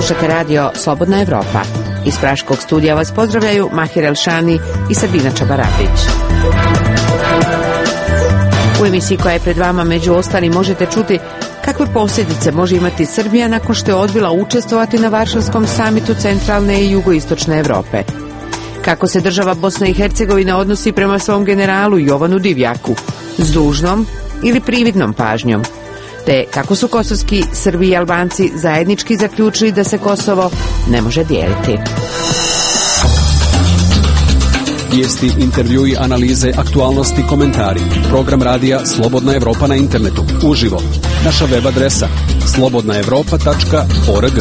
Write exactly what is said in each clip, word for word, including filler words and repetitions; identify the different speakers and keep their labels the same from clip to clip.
Speaker 1: Slušate radio Slobodna Evropa. Iz Praškog studija vas pozdravljaju Mahir Elšani i Sabina Čabarapić. U emisiji koja je pred vama među ostalim možete čuti kakve posljedice može imati Srbija nakon što je odbila učestvovati na Varšavskom samitu centralne i jugoistočne Evrope. Kako se država Bosna i Hercegovina odnosi prema svom generalu Jovanu Divjaku, s dužnom ili prividnom pažnjom, te kako su kosovski Srbi i Albanci zajednički zaključili da se Kosovo ne može dijeliti.
Speaker 2: Vijesti, intervjui, analize, aktualnosti, komentari. Program radija Slobodna Evropa na internetu, uživo. Naša web adresa slobodna evropa tačka org.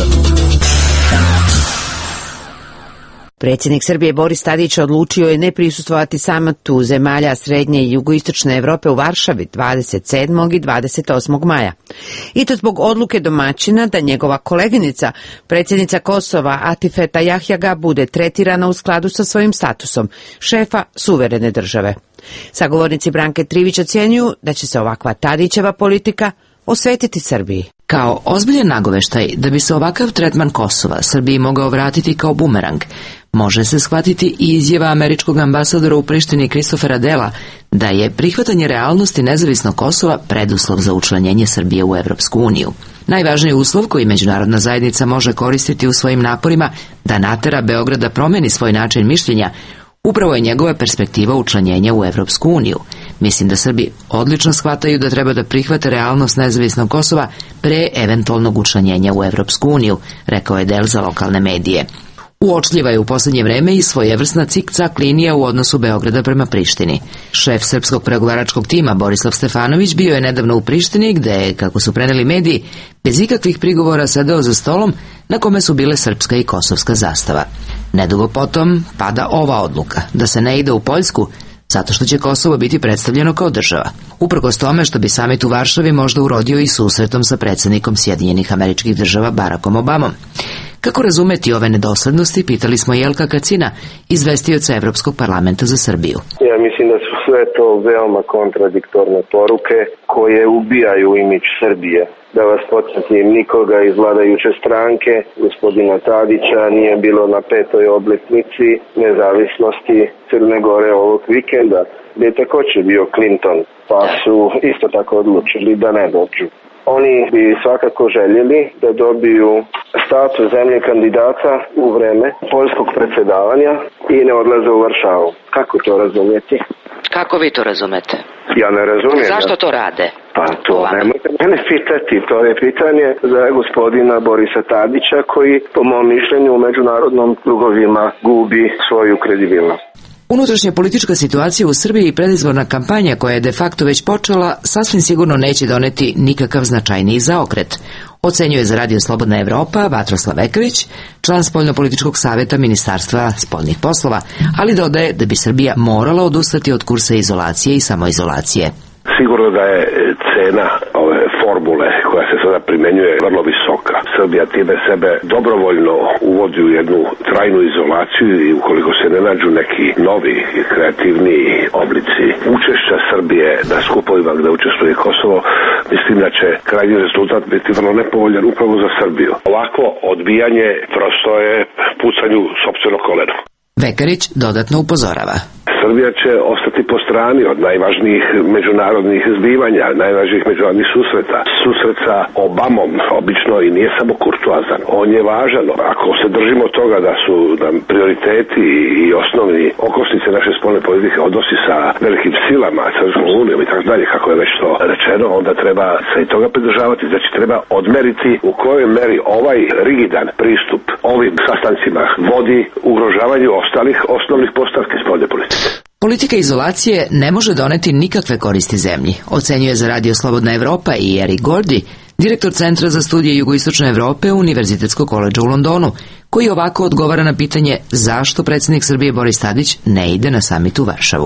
Speaker 1: Predsjednik Srbije Boris Tadić odlučio je ne prisustvovati samitu zemalja srednje i jugoistočne Evrope u Varšavi dvadeset sedmog i dvadeset osmog maja. I to zbog odluke domaćina da njegova koleginica, predsjednica Kosova Atifeta Jahjaga, bude tretirana u skladu sa svojim statusom šefa suverene države. Sagovornici Branke Trivić ocjenjuju da će se ovakva Tadićeva politika osvetiti Srbiji.
Speaker 3: Kao ozbiljan nagoveštaj da bi se ovakav tretman Kosova Srbiji mogao vratiti kao bumerang, može se shvatiti i izjava američkog ambasadora u Prištini Kristofera Dela da je prihvatanje realnosti nezavisnog Kosova preduslov za učlanjenje Srbije u Evropsku uniju. Najvažniji uslov koji međunarodna zajednica može koristiti u svojim naporima da natera Beograd da promeni svoj način mišljenja upravo je njegova perspektiva učlanjenja u Evropsku uniju. Mislim da Srbi odlično shvataju da treba da prihvate realnost nezavisnog Kosova pre eventualnog učlanjenja u Evropsku uniju, rekao je Del za lokalne medije. Uočljiva je u posljednje vreme i svojevrsna cik-cak linija u odnosu Beograda prema Prištini. Šef srpskog pregovaračkog tima Borislav Stefanović bio je nedavno u Prištini gde je, kako su preneli mediji, bez ikakvih prigovora sedeo za stolom na kome su bile srpska i kosovska zastava. Nedugo potom pada ova odluka, da se ne ide u Poljsku, zato što će Kosovo biti predstavljeno kao država. Uprkos tome što bi samit u Varšavi možda urodio i susretom sa predsjednikom Sjedinjenih Američkih Država Barackom Obamom. Kako razumeti ove nedoslednosti, pitali smo Jelka Kacina, izvestioca Evropskog parlamenta za Srbiju.
Speaker 4: Ja mislim da su sve to veoma kontradiktorne poruke koje ubijaju imidž Srbije. Da vas podsjetim, nikoga iz vladajuće stranke, gospodina Tadića, nije bilo na petoj obljetnici nezavisnosti Crne Gore ovog vikenda, gdje je također bio Clinton, pa su isto tako odlučili da ne dođu. Oni bi svakako željeli da dobiju status zemlje kandidata u vreme poljskog predsjedavanja i ne odlaze u Varšavu. Kako to razumjeti?
Speaker 3: Kako vi to razumete?
Speaker 4: Ja ne razumijem.
Speaker 3: Zašto to rade?
Speaker 4: Pa to nemojte mene pitati. To je pitanje za gospodina Borisa Tadića koji, po mom mišljenju, u međunarodnom krugovima gubi svoju kredibilnost.
Speaker 3: Unutrašnja politička situacija u Srbiji i predizborna kampanja koja je de facto već počela sasvim sigurno neće doneti nikakav značajniji zaokret, ocenjuje za radio Slobodna Evropa Vatroslav Vekarić, član spoljnopolitičkog savjeta Ministarstva spoljnih poslova, ali dodaje da bi Srbija morala odustati od kursa izolacije i samoizolacije.
Speaker 5: Sigurno da je cena ove formule koja se sada primjenjuje vrlo visoka. Srbija time sebe dobrovoljno uvodi u jednu trajnu izolaciju i ukoliko se ne nađu neki novi i kreativniji oblici učešća Srbije na skupovima gde učestvuje Kosovo, mislim da će krajnji rezultat biti vrlo nepovoljan upravo za Srbiju. Ovako odbijanje prosto je pucanju sopstveno koleno.
Speaker 3: Vekarić dodatno upozorava.
Speaker 5: Srbija će ostati po strani od najvažnijih međunarodnih zbivanja, najvažnijih međunarodnih susreta. Susret sa Obamom obično i nije samo kurtoazan. On je važan. Ako se držimo toga da su nam prioriteti i osnovni okosnice naše spoljne politike odnosi sa velikim silama, sa Europskom unijom i tako dalje, kako je već to rečeno, onda treba se i toga pridržavati. Znači treba odmeriti u kojoj meri ovaj rigidan pristup ovim sastancima vodi ugrožavanju ostalih osnovnih postavki spoljne politike.
Speaker 3: Politika izolacije ne može doneti nikakve koristi zemlji, ocenjuje za radio Slobodna Evropa i Eric Gordy, direktor Centra za studije jugoistočne Evrope u Univerzitetskog koledža u Londonu, koji ovako odgovara na pitanje zašto predsjednik Srbije Boris Tadić ne ide na samit u Varšavu.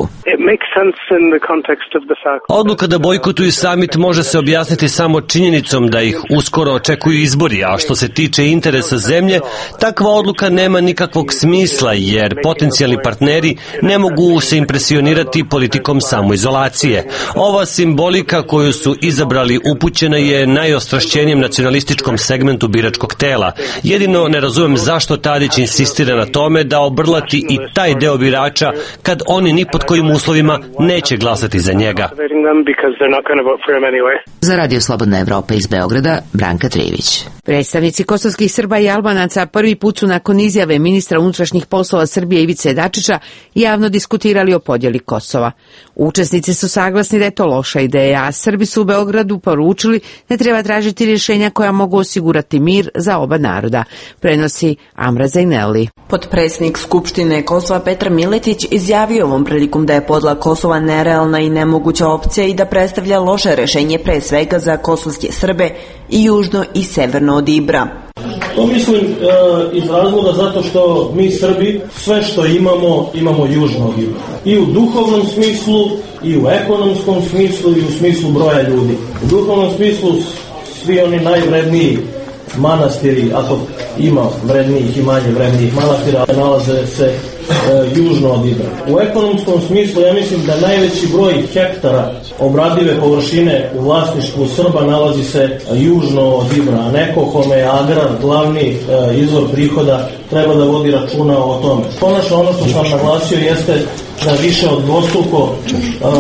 Speaker 6: Odluka da bojkotuju samit može se objasniti samo činjenicom da ih uskoro očekuju izbori, a što se tiče interesa zemlje, takva odluka nema nikakvog smisla jer potencijalni partneri ne mogu se impresionirati politikom samoizolacije. Ova simbolika koju su izabrali upućena je najostrašćenijem nacionalističkom segmentu biračkog tela. Jedino ne razumem zašto Tadić insistira na tome da obrlati i taj deo birača kad oni ni pod kojim uslovima neće glasati za njega.
Speaker 3: Za Radio Slobodna Evropa iz Beograda, Branka Trivić.
Speaker 1: Predstavnici kosovskih Srba i Albanaca prvi put su nakon izjave ministra unutrašnjih poslova Srbije Ivice Dačića javno diskutirali o podjeli Kosova. Učesnici su saglasni da je to loša ideja, a Srbi su u Beogradu poručili da treba tražiti rješenja koja mogu osigurati mir za oba naroda, prenosi Amra Zajneli.
Speaker 7: Potpredsjednik Skupštine Kosova Petar Miletić izjavio ovom prilikom da je podjela Kosova nerealna i nemoguća opcija i da predstavlja loše rješenje pre svega za kosovske Srbe i južno i severno od Ibra.
Speaker 8: To mislim e, iz razloga zato što mi Srbi sve što imamo, imamo južno od Ibra. I u duhovnom smislu, i u ekonomskom smislu, i u smislu broja ljudi. U duhovnom smislu svi oni najvredniji manastiri, ako ima vrednijih i manje vrednijih manastira, nalaze se e, južno od Ibra. U ekonomskom smislu ja mislim da najveći broj hektara obradive površine u vlasništvu Srba nalazi se južno od Ibra, a neko kome je agrar glavni e, izvor prihoda treba da vodi računa o tome. Konačno ono što sam naglasio jeste da više od dvostruko e,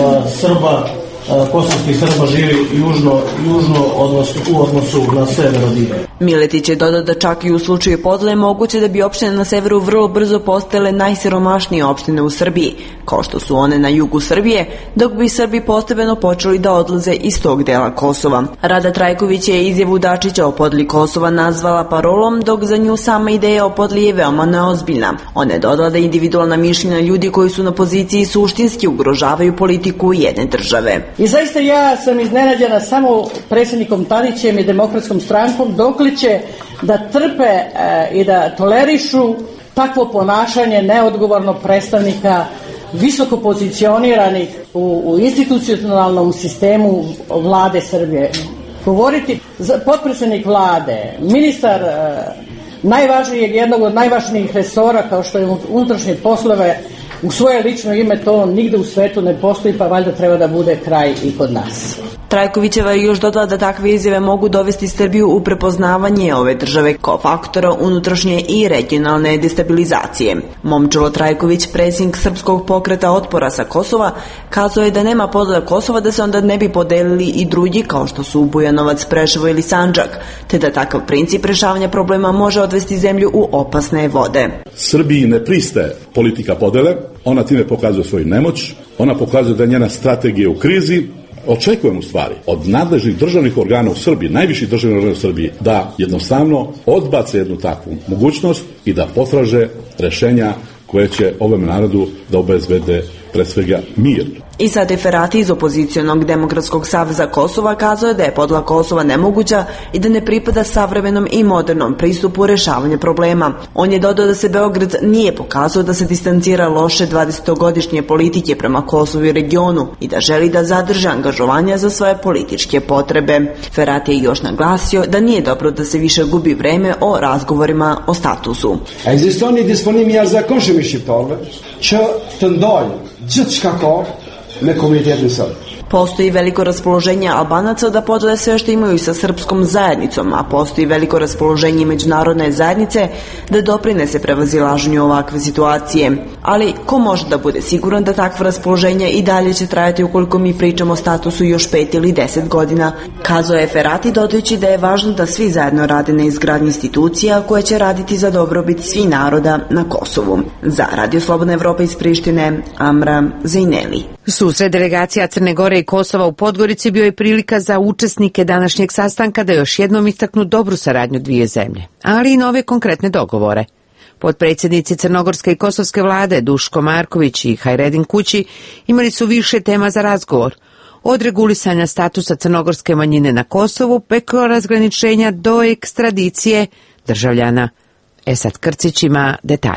Speaker 8: Srba kosovskih Srba živi južno, južno odnosno, u odnosu na sever od Ibra.
Speaker 7: Miletić je dodao da čak i u slučaju podele moguće da bi opštine na severu vrlo brzo postale najsiromašnije opštine u Srbiji, kao što su one na jugu Srbije, dok bi Srbi postepeno počeli da odlaze iz tog dela Kosova. Rada Trajković je izjavu Dačića o podeli Kosova nazvala parolom, dok za nju sama ideja o podeli je veoma neozbiljna. Ona je dodala da individualna mišljenja ljudi koji su na poziciji suštinski ugrožavaju politiku jedne države.
Speaker 9: I zaista ja sam iznenađena samo predsjednikom Tadićem i Demokratskom strankom dokle će da trpe e, i da tolerišu takvo ponašanje neodgovornog predstavnika visoko pozicioniranih u, u institucionalnom sistemu vlade Srbije. Govoriti potpredsjednik vlade, ministar e, najvažnijeg, jednog od najvažnijih resora kao što je unutrašnje poslove, u svoje lično ime, to nigde u svetu ne postoji, pa valjda treba da bude kraj i kod nas.
Speaker 7: Trajkovićeva je još dodala da takve izjave mogu dovesti Srbiju u prepoznavanje ove države kao faktora unutrašnje i regionalne destabilizacije. Momčilo Trajković, predsjednik Srpskog pokreta otpora sa Kosova, kazao je da nema podela Kosova, da se onda ne bi podelili i drugi kao što su Bujanovac, Preševo ili Sandžak, te da takav princip rešavanja problema može odvesti zemlju u opasne vode.
Speaker 10: Srbiji ne pristaje politika podele, ona time pokazuje svoju nemoć, ona pokazuje da je njena strategija u krizi. Očekujem u stvari od nadležnih državnih organa u Srbiji, najviših državnih organa u Srbiji, da jednostavno odbace jednu takvu mogućnost i da potraže rešenja koje će ovom narodu da obezbede pre svega mir.
Speaker 7: I sad Ferati iz opozicionog Demokratskog saveza Kosova kazao je da je podela Kosova nemoguća i da ne pripada savremenom i modernom pristupu rešavanja problema. On je dodao da se Beograd nije pokazao da se distancira loše dvadesetogodišnje politike prema Kosovu i regionu i da želi da zadrži angažovanja za svoje političke potrebe. Ferati je još naglasio da nije dobro da se više gubi vreme o razgovorima o statusu.
Speaker 11: Ekziston një disponim jashtëzakonshëm i shqiptarëve që të ndajnë gjithçka ka me komunitetin srpski.
Speaker 7: Postoji veliko raspoloženje Albanaca da podele sve što imaju sa srpskom zajednicom, a postoji veliko raspoloženje međunarodne zajednice da doprinese prevazilaženju ovakve situacije. Ali ko može da bude siguran da takvo raspoloženje i dalje će trajati ukoliko mi pričamo o statusu još pet ili deset godina, kazao je Ferati, dodajući da je važno da svi zajedno rade na izgradnji institucija koje će raditi za dobrobit svih naroda na Kosovu. Za Radio Slobodna Evropa iz Prištine, Amra Zajneli.
Speaker 1: Susret delegacija Crne Gore i Kosova u Podgorici bio je prilika za učesnike današnjeg sastanka da još jednom istaknu dobru saradnju dvije zemlje, ali i nove konkretne dogovore. Potpredsjednici crnogorske i kosovske vlade Duško Marković i Hajredin Kući imali su više tema za razgovor, od regulisanja statusa crnogorske manjine na Kosovu preko razgraničenja do ekstradicije državljana. Esad Krcić ima detalje.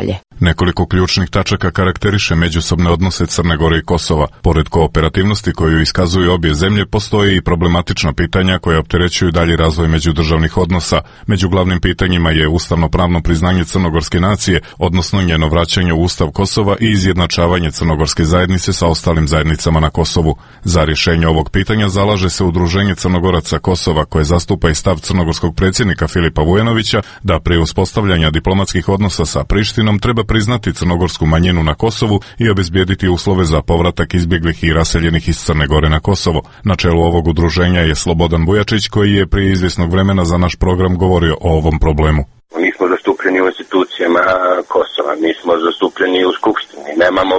Speaker 12: Nekoliko ključnih tačaka karakteriše međusobne odnose Crne Gore i Kosova. Pored kooperativnosti koju iskazuju obje zemlje, postoje i problematična pitanja koja opterećuju dalji razvoj međudržavnih odnosa. Među glavnim pitanjima je ustavno-pravno priznanje crnogorske nacije, odnosno njeno vraćanje u Ustav Kosova i izjednačavanje crnogorske zajednice sa ostalim zajednicama na Kosovu. Za rješenje ovog pitanja zalaže se Udruženje Crnogoraca Kosova, koje zastupa i stav crnogorskog predsjednika Filipa Vujanovića da prije uspostavljanja diplomatskih odnosa sa Prištinom treba priznati crnogorsku manjinu na Kosovu i obezbijediti uslove za povratak izbjeglih i raseljenih iz Crne Gore na Kosovo. Na čelu ovog udruženja je Slobodan Bujačić, koji je prije izvjesnog vremena za naš program govorio o ovom problemu.
Speaker 13: Nismo zastupljeni u institucijama Kosova, nismo zastupljeni u Skupštini, nemamo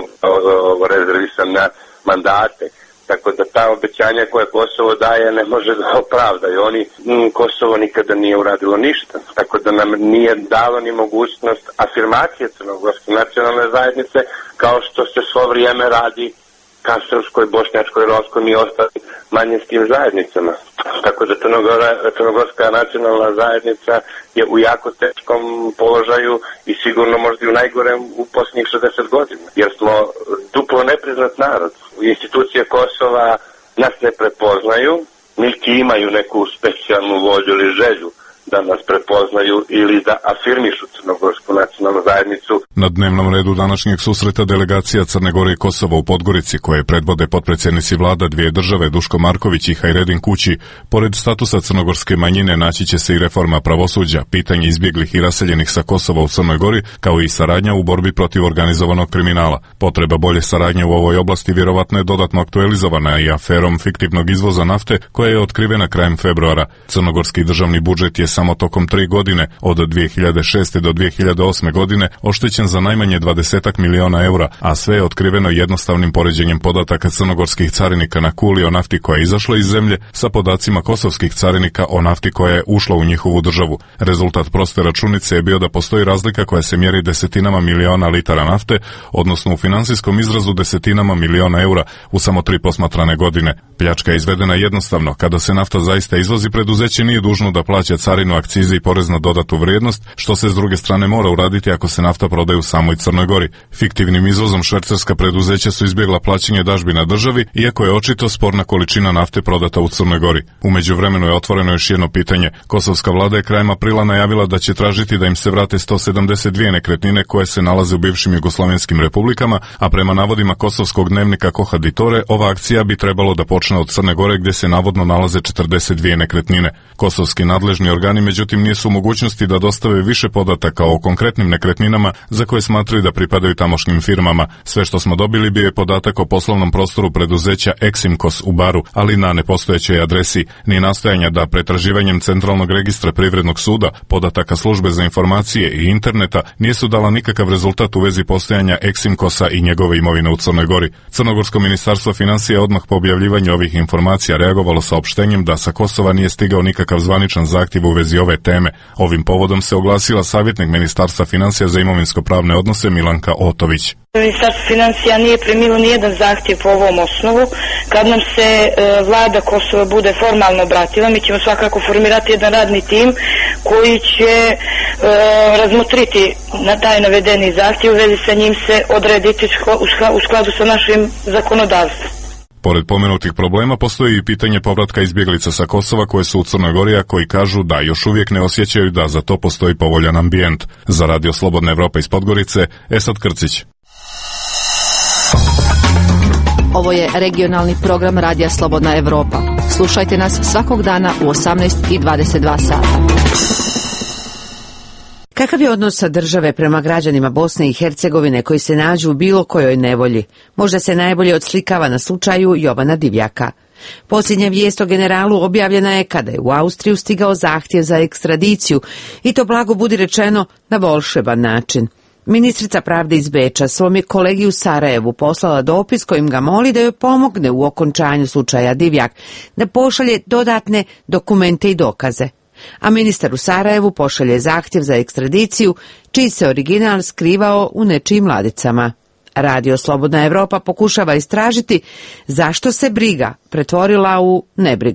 Speaker 13: rezervisane mandate. Tako da ta obećanja koje Kosovo daje ne može da opravdaju. Oni, m, Kosovo nikada nije uradilo ništa. Tako da nam nije dalo ni mogućnost afirmacije crnogorske nacionalne zajednice, kao što se svo vrijeme radi ka srpskoj, bošnjačkoj, romskoj i ostalim manjinskim zajednicama. Tako da crnogorska nacionalna zajednica je u jako teškom položaju i sigurno možda i u najgorem u posljednjih šezdeset godina. Jer smo duplo nepriznat narod. Institucije Kosova nas ne prepoznaju, niti imaju neku specijalnu volju ili želju da nas prepoznaju ili da afirmišu crnogorsku nacionalnu zajednicu.
Speaker 12: Na dnevnom redu današnjeg susreta delegacija Crne Gore i Kosova u Podgorici, koje predvode potpredsjednici vlada dvije države Duško Marković i Hajredin Kući, pored statusa crnogorske manjine naći će se i reforma pravosuđa, pitanje izbjeglih i raseljenih sa Kosova u Crnoj Gori, kao i saradnja u borbi protiv organizovanog kriminala. Potreba bolje saradnje u ovoj oblasti vjerovatno je dodatno aktualizovana i aferom fiktivnog izvoza nafte, koja je otkrivena krajem februara. Crnogorski državni budžet je samo tokom tri godine, od dvije hiljade šeste do dvije hiljade osme godine, oštećen za najmanje dvadesetak miliona eura, a sve je otkriveno jednostavnim poređenjem podataka crnogorskih carinika na Kuli o nafti koja je izašla iz zemlje sa podacima kosovskih carinika o nafti koja je ušla u njihovu državu. Rezultat proste računice je bio da postoji razlika koja se mjeri desetinama miliona litara nafte, odnosno u financijskom izrazu desetinama miliona eura u samo tri posmatrane godine. Pljačka je izvedena jednostavno. Kada se nafta zaista izvozi, preduzeće nije dužno da plaća carinu, akcize i porez na dodatu vrijednost, što se s druge strane mora uraditi ako se nafta prodaje u samoj Crnoj Gori. Fiktivnim izvozom švercerska preduzeća su izbjegla plaćanje dažbina državi, iako je očito sporna količina nafte prodata u Crnoj Gori. U međuvremenu je otvoreno još jedno pitanje. Kosovska vlada je krajem aprila najavila da će tražiti da im se vrate sto sedamdeset dvije nekretnine koje se nalaze u bivšim jugoslavenskim republikama, a prema navodima kosovskog dnevnika Kohaditore, ova akcija bi trebalo da počne od Crne Gore, gdje se navodno nalaze četrdeset dvije nekretnine. Kosovski nadležni organi međutim nisu u mogućnosti da dostave više podataka o konkretnim nekretninama za koje smatraju da pripadaju tamošnjim firmama. Sve što smo dobili bio je podatak o poslovnom prostoru preduzeća Eximkos u Baru, ali na nepostojećoj adresi. Ni nastojanja da pretraživanjem Centralnog registra Privrednog suda, podataka službe za informacije i interneta nisu dala nikakav rezultat u vezi postojanja Eximkosa i njegove imovine u Crnoj Gori. Crnogorsko ministarstvo financija odmah po objavljivanju ovih informacija reagovalo saopštenjem da sa Kosova nije stigao nikakav zvaničan zahtjev u vezi ove teme. Ovim povodom se oglasila savjetnik Ministarstva financija za imovinsko-pravne odnose Milanka Otović.
Speaker 14: Ministarstvo financija nije primilo nijedan zahtjev po ovom osnovu. Kad nam se e, vlada Kosova bude formalno obratila, mi ćemo svakako formirati jedan radni tim koji će e, razmotriti na taj navedeni zahtjev, u vezi sa njim se odrediti u skladu sa našim zakonodavstvom.
Speaker 12: Pored pomenutih problema postoji i pitanje povratka izbjeglica sa Kosova koje su u Crnoj Gori, a koji kažu da još uvijek ne osjećaju da za to postoji povoljan ambijent. Za Radio Slobodna Evropa iz Podgorice, Esad Krcić.
Speaker 15: Ovo je regionalni program Radija Slobodna Evropa. Slušajte nas svakog dana u osamnaest i dvadeset dva sata.
Speaker 1: Kakav je odnos države prema građanima Bosne i Hercegovine koji se nađu u bilo kojoj nevolji? Možda se najbolje odslikava na slučaju Jovana Divjaka. Posljednja vijest o generalu objavljena je kada je u Austriju stigao zahtjev za ekstradiciju, i to blago budi rečeno na volšeban način. Ministrica pravde iz Beča svom je kolegi u Sarajevu poslala dopis kojim ga moli da joj pomogne u okončanju slučaja Divjak, da pošalje dodatne dokumente i dokaze. A ministar u Sarajevu pošalje zahtjev za ekstradiciju, čiji se original skrivao u nečijim ladicama. Radio Slobodna Evropa pokušava istražiti zašto se briga pretvorila u nebrigu.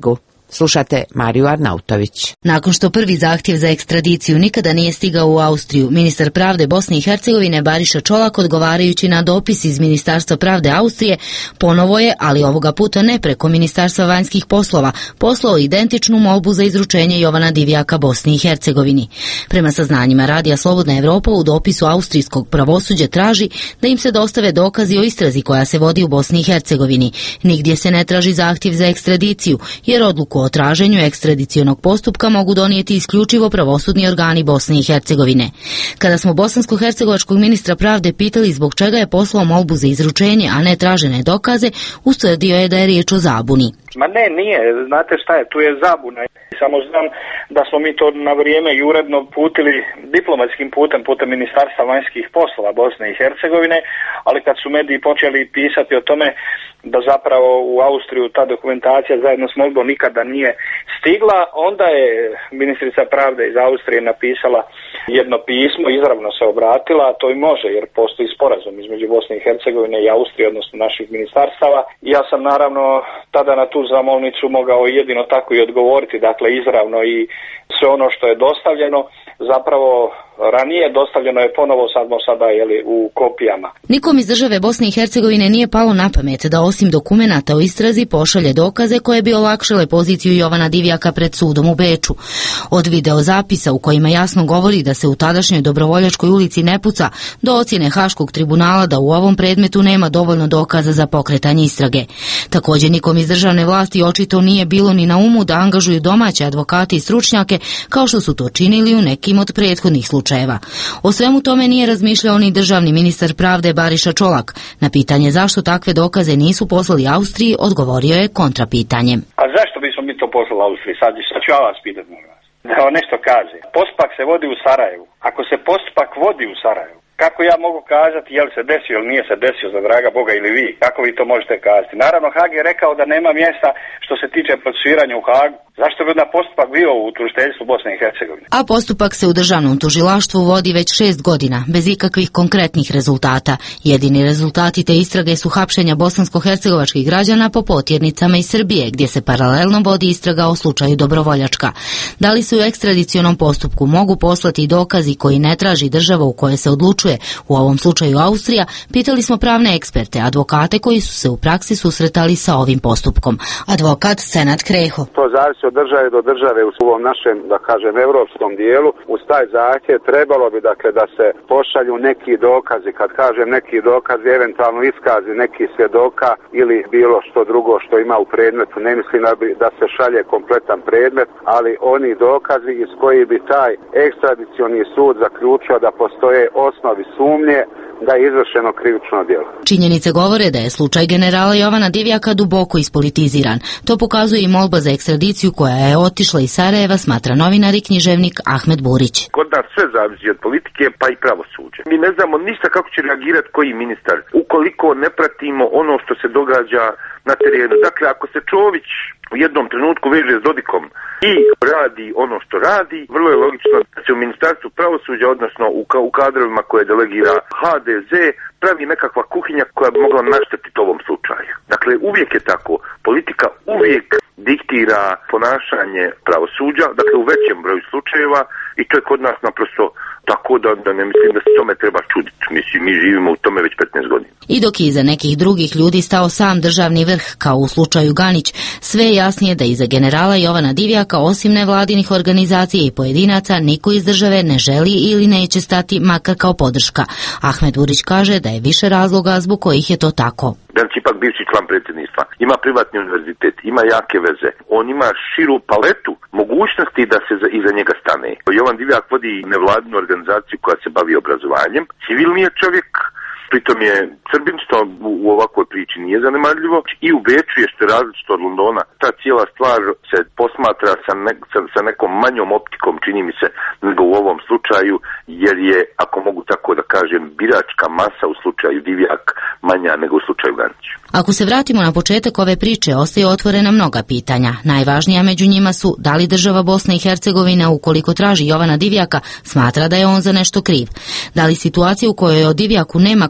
Speaker 1: Slušate Mariju Arnautović.
Speaker 16: Nakon što prvi zahtjev za ekstradiciju nikada nije stigao u Austriju, ministar pravde Bosne i Hercegovine Bariša Čolak, odgovarajući na dopis iz Ministarstva pravde Austrije, ponovo je, ali ovoga puta ne preko Ministarstva vanjskih poslova, poslao identičnu molbu za izručenje Jovana Divjaka Bosni i Hercegovini. Prema saznanjima Radija Slobodna Evropa, u dopisu austrijskog pravosuđa traži da im se dostave dokazi o istrazi koja se vodi u Bosni i Hercegovini. Nigdje se ne traži zahtjev za ekstradiciju, jer odluku o traženju ekstradicionog postupka mogu donijeti isključivo pravosudni organi Bosne i Hercegovine. Kada smo bosansko-hercegovačkog ministra pravde pitali zbog čega je poslao molbu za izručenje, a ne tražene dokaze, ustvrdio je da je riječ o zabuni.
Speaker 17: Ma ne, nije. Znate šta je, tu je zabuna. Samo znam da smo mi to na vrijeme i uredno putili diplomatskim putem, putem Ministarstva vanjskih poslova Bosne i Hercegovine, ali kad su mediji počeli pisati o tome da zapravo u Austriju ta dokumentacija zajedno s molbom nikada nije stigla, onda je ministrica pravde iz Austrije napisala jedno pismo, izravno se obratila, a to i može jer postoji sporazum između Bosne i Hercegovine i Austrije, odnosno naših ministarstava. I ja sam naravno tada na tu zamolnicu mogao jedino tako i odgovoriti, dakle izravno, i sve ono što je dostavljeno zapravo ranije dostavljeno je ponovo samo sada jeli, u kopijama.
Speaker 16: Nikom iz države Bosne i Hercegovine nije palo na pamet da osim dokumenata o istrazi pošalje dokaze koje bi olakšale poziciju Jovana Divjaka pred sudom u Beču. Od videozapisa u kojima jasno govori da se u tadašnjoj Dobrovoljačkoj ulici ne puca, do ocjene Haškog tribunala da u ovom predmetu nema dovoljno dokaza za pokretanje istrage. Također nikom iz državne vlasti očito nije bilo ni na umu da angažuju domaće advokate i stručnjake kao što su to činili u nekim od prethodnih slučajeva. O svemu tome nije razmišljao ni državni ministar pravde Bariša Čolak. Na pitanje zašto takve dokaze nisu poslali Austriji, odgovorio je kontrapitanjem.
Speaker 17: A zašto bismo mi to poslali Austriji? Sad, sad ću ja vas pitati, molim vas. Da vam nešto kaže. Postupak se vodi u Sarajevu. Ako se postupak vodi u Sarajevu, kako ja mogu kazati je li se desio ili nije se desio, za draga Boga, ili vi? Kako vi to možete kazati? Naravno, Haag je rekao da nema mjesta što se tiče procesuiranja u Haagu. Zašto bi onda postupak bio u tužiteljstvu Bosne i Hercegovine?
Speaker 16: A postupak se u državnom tužilaštvu vodi već šest godina, bez ikakvih konkretnih rezultata. Jedini rezultati te istrage su hapšenja bosansko-hercegovačkih građana po potjernicama iz Srbije, gdje se paralelno vodi istraga o slučaju Dobrovoljačka. Da li se u ekstradicionom postupku mogu poslati dokazi koji ne traži država u kojoj se odlučuje, u ovom slučaju Austrija, pitali smo pravne eksperte, advokate koji su se u praksi susretali sa ovim postupkom. Advokat Senad Kreho.
Speaker 18: To zavisi od države do države u ovom našem, da kažem, evropskom dijelu. Uz taj zahtjev trebalo bi, dakle, da se pošalju neki dokazi. Kad kažem neki dokazi, eventualno iskazi neki svjedoka ili bilo što drugo što ima u predmetu. Ne mislim da, bi, da se šalje kompletan predmet, ali oni dokazi iz koji bi taj ekstradicioni sud zaključio da postoje osnovi sumnje da je izvršeno krivično djelo.
Speaker 16: Činjenice govore da je slučaj generala Jovana Divjaka duboko ispolitiziran. To pokazuje i molba za ekstradiciju koja je otišla iz Sarajeva, smatra novinar i književnik Ahmed Burić.
Speaker 19: Kod nas sve zavisi od politike pa i pravosuđa. Mi ne znamo ništa kako će reagirati koji ministar ukoliko ne pratimo ono što se događa na terenu. Dakle, ako se Čović u jednom trenutku veže s Dodikom i radi ono što radi, vrlo je logično da se u Ministarstvu pravosuđa, odnosno u, ka, u kadrovima koje delegira ha de ze, pravi nekakva kuhinja koja bi mogla naštetiti ovom slučaju. Dakle, uvijek je tako. Politika uvijek diktira ponašanje pravosuđa, dakle u većem broju slučajeva, i to je kod nas naprosto tako da, da ne mislim da se tome treba čuditi. Mislim, mi živimo u tome već petnaest godina.
Speaker 16: I dok je iza nekih drugih ljudi stao sam državni vrh, kao u slučaju Ganić, sve je jasnije da iza generala Jovana Divjaka, osim nevladinih organizacija i pojedinaca, niko iz države ne želi ili neće stati, makar kao podrška. Ahmed Burić kaže da je više razloga zbog kojih je to tako.
Speaker 19: Danas ipak bivši član predsjedništva, ima privatni univerzitet, ima jake veze, on ima širu paletu mogućnosti da se iza njega stane. Jovan Divjak vodi nevladinu organizaciju koja se bavi obrazovanjem, civilni je čovjek, pritom je Srbin, što u ovakvoj priči nije zanemarljivo, i u Beču je što je različito od Londona. Ta cijela stvar se posmatra sa, ne, sa, sa nekom manjom optikom, čini mi se, nego u ovom slučaju, jer je, ako mogu tako da kažem, biračka masa u slučaju Divjak manja nego u slučaju Ganić.
Speaker 16: Ako se vratimo na početak ove priče, ostaje otvorena mnoga pitanja. Najvažnija među njima su da li država Bosna i Hercegovina, ukoliko traži Jovana Divjaka, smatra da je on za nešto kriv. Da li situacija u kojoj o Divjaku nema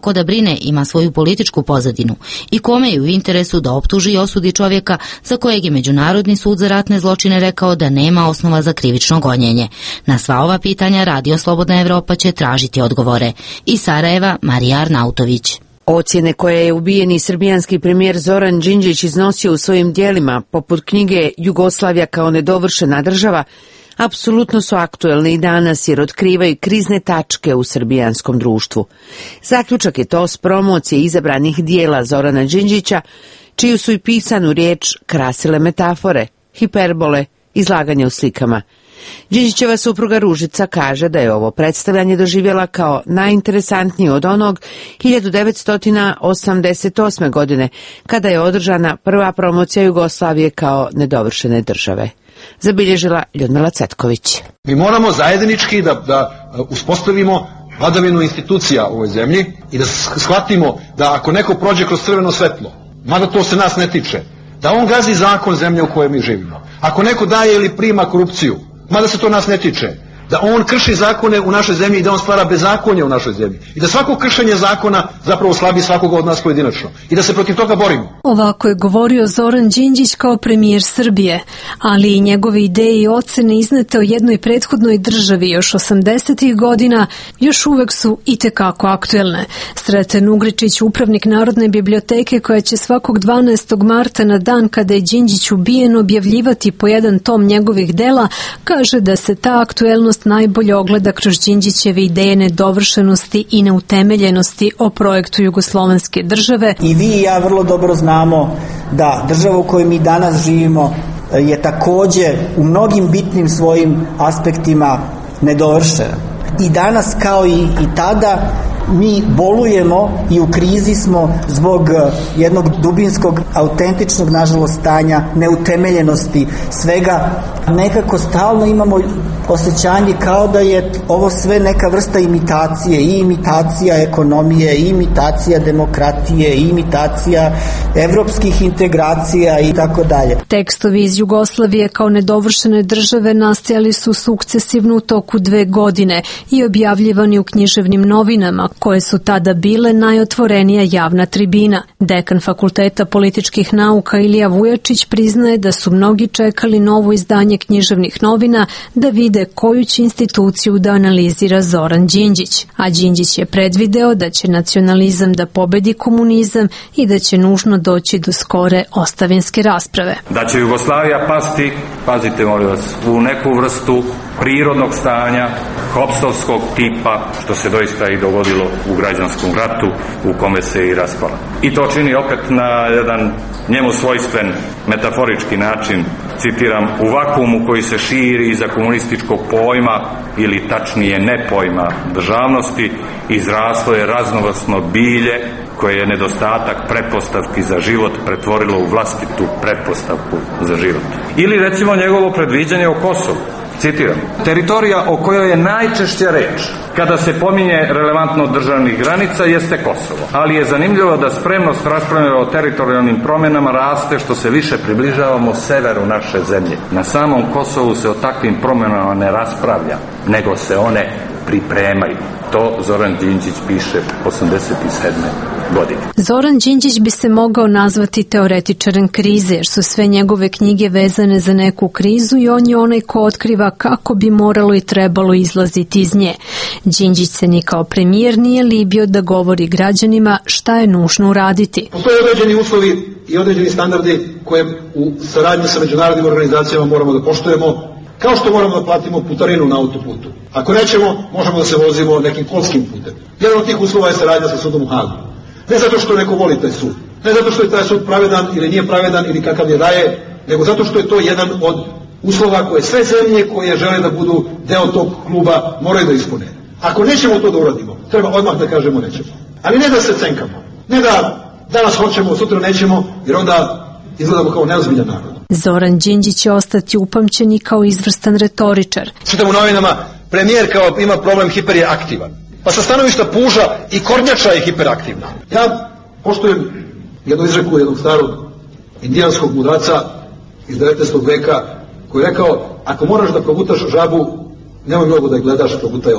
Speaker 16: tako da brine ima svoju političku pozadinu i kome je u interesu da optuži i osudi čovjeka za kojeg je Međunarodni sud za ratne zločine rekao da nema osnova za krivično gonjenje. Na sva ova pitanja Radio Slobodna Evropa će tražiti odgovore. Iz Sarajeva, Marija Arnautović.
Speaker 1: Ocjene koje je ubijeni srbijanski premijer Zoran Đinđić iznosio u svojim dijelima, poput knjige Jugoslavija kao nedovršena država, apsolutno su aktuelne i danas jer otkrivaju krizne tačke u srbijanskom društvu. Zaključak je to s promocije izabranih dijela Zorana Đinđića, čiju su i pisanu riječ krasile metafore, hiperbole, izlaganje u slikama. Đinđićeva supruga Ružica kaže da je ovo predstavljanje doživjela kao najinteresantnije od onog hiljadu devetsto osamdeset osme. godine, kada je održana prva promocija Jugoslavije kao nedovršene države. Zabilježila Ljudmila Cetković.
Speaker 20: Mi moramo zajednički da, da uspostavimo vladavinu institucija u ovoj zemlji i da shvatimo da ako neko prođe kroz crveno svetlo, mada to se nas ne tiče, da on gazi zakon zemlje u kojoj mi živimo. Ako neko daje ili prima korupciju, mada se to nas ne tiče, da on krši zakone u našoj zemlji i da on stvara bezakonje u našoj zemlji. I da svako kršenje zakona zapravo slabi svakoga od nas pojedinačno. I da se protiv toga borimo.
Speaker 21: Ovako je govorio Zoran Đinđić kao premijer Srbije, ali i njegove ideje i ocene iznete o jednoj prethodnoj državi još osamdesetih godina još uvek su itekako aktuelne. Sreten Ugričić, upravnik Narodne biblioteke koja će svakog dvanaestog marta na dan kada je Đinđić ubijen objavljivati po jedan tom njegovih dela, kaže da se ta aktuelnost najbolje ogleda kroz Đinđićeve ideje nedovršenosti i neutemeljenosti o projektu jugoslovenske države.
Speaker 22: I vi i ja vrlo dobro znamo da država u kojoj mi danas živimo je takođe u mnogim bitnim svojim aspektima nedovršena. I danas kao i, i tada mi bolujemo i u krizi smo zbog jednog dubinskog, autentičnog, nažalost, stanja, neutemeljenosti svega. Nekako stalno imamo osjećanje kao da je ovo sve neka vrsta imitacije, i imitacija ekonomije, i imitacija demokratije, i imitacija evropskih integracija i tako dalje.
Speaker 21: Tekstovi iz Jugoslavije kao nedovršene države nastajali su sukcesivno u toku dve godine i objavljivani u književnim novinama, koje su tada bile najotvorenija javna tribina. Dekan Fakulteta političkih nauka Ilija Vujačić priznaje da su mnogi čekali novo izdanje književnih novina da vide koju će instituciju da analizira Zoran Đinđić. A Đinđić je predvideo da će nacionalizam da pobedi komunizam i da će nužno doći do skore ostavinske rasprave.
Speaker 23: Da će Jugoslavija pasti, pazite molim vas, u neku vrstu prirodnog stanja, Hopsovskog tipa, što se doista i dogodilo u građanskom ratu u kome se i raspala. I to čini opet na jedan njemu svojstven metaforički način, citiram, u vakuumu koji se širi iza komunističkog pojma ili tačnije ne pojma državnosti, izraslo je raznovrsno bilje koje je nedostatak pretpostavki za život pretvorilo u vlastitu pretpostavku za život. Ili recimo njegovo predviđanje o Kosovu. Citiram, teritorija o kojoj je najčešća reč kada se pominje relevantno od državnih granica jeste Kosovo. Ali je zanimljivo da spremnost raspravljanja o teritorijalnim promjenama raste što se više približavamo severu naše zemlje. Na samom Kosovu se o takvim promjenama ne raspravlja, nego se one pripremaju. To Zoran Đinđić piše osamdeset sedme. godine.
Speaker 21: Zoran Đinđić bi se mogao nazvati teoretičarem krize, jer su sve njegove knjige vezane za neku krizu i on je onaj ko otkriva kako bi moralo i trebalo izlaziti iz nje. Đinđić se ni kao premijer nije libio da govori građanima šta je nužno uraditi.
Speaker 20: Postoje određeni uslovi i određeni standardi koje u saradnji sa međunarodnim organizacijama moramo da poštujemo, kao što moramo da platimo putarinu na autoputu. Ako nećemo, možemo da se vozimo nekim kolskim putem. Jedan od tih uslova je saradnja sa sudom u Hagu. Ne zato što neko voli taj sud, ne zato što je taj sud pravedan ili nije pravedan ili kakav je daje, nego zato što je to jedan od uslova koje sve zemlje koje žele da budu deo tog kluba moraju da ispune. Ako nećemo to da uradimo, treba odmah da kažemo nećemo. Ali ne da se cenkamo, ne da danas hoćemo, sutra nećemo, jer onda izgledamo kao neozbiljan narod.
Speaker 21: Zoran Đinđić će ostati upamćen i kao izvrstan retoričar.
Speaker 20: Čitam u novinama, premijer kao ima problem, hiper je aktivan. Pa sa stanovišta puža i kornjača je hiperaktivna. Ja poštujem jednu izreku jednog starog indijanskog mudraca iz devetnaestog veka koji je rekao, ako moraš da progutaš žabu, nemoj mnogo da je gledaš, progutaj odmah.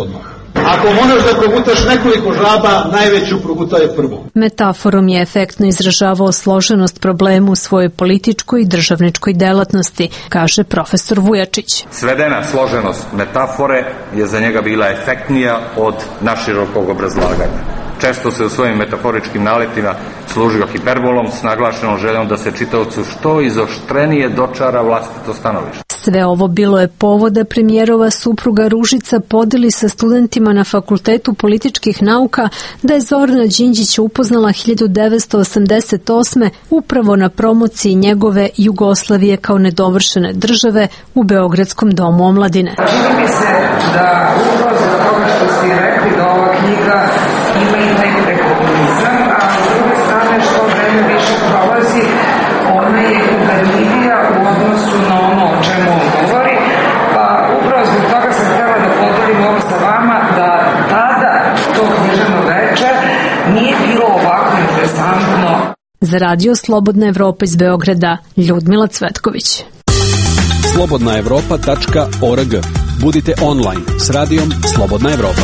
Speaker 20: Ako možeš da progutaš nekoliko žaba, najveću progutaj prvu.
Speaker 21: Metaforom je efektno izražavao složenost problema u svojoj političkoj i državničkoj delatnosti, kaže profesor Vujačić.
Speaker 23: Svedena složenost metafore je za njega bila efektnija od naširokog obrazlaganja. Često se u svojim metaforičkim naletima služio hiperbolom s naglašenom željom da se čitaocu što izoštrenije dočara vlastito stanovište.
Speaker 21: Sve ovo bilo je povod da premijerova supruga Ružica podeli sa studentima na Fakultetu političkih nauka da je Zorana Đinđića upoznala hiljadu devetsto osamdeset osme upravo na promociji njegove Jugoslavije kao nedovršene države u Beogradskom domu omladine.
Speaker 2: Čini mi se da upravo zbog toga što ste rekli da ova knjiga ima i taj prekomunizam, a s druge strane što vreme više prolazi, ona je udarljivija u odnosu na ono o čemu on govori, pa upravo zbog toga sam htjela da podelim ovo sa vama, da tada to književno veče nije bilo ovako interesantno.
Speaker 21: Za radio Slobodna Evropa iz Beograda, Ljudmila Cvetković.
Speaker 4: slobodna evropa tačka org. Budite online s radijom Slobodna Evropa.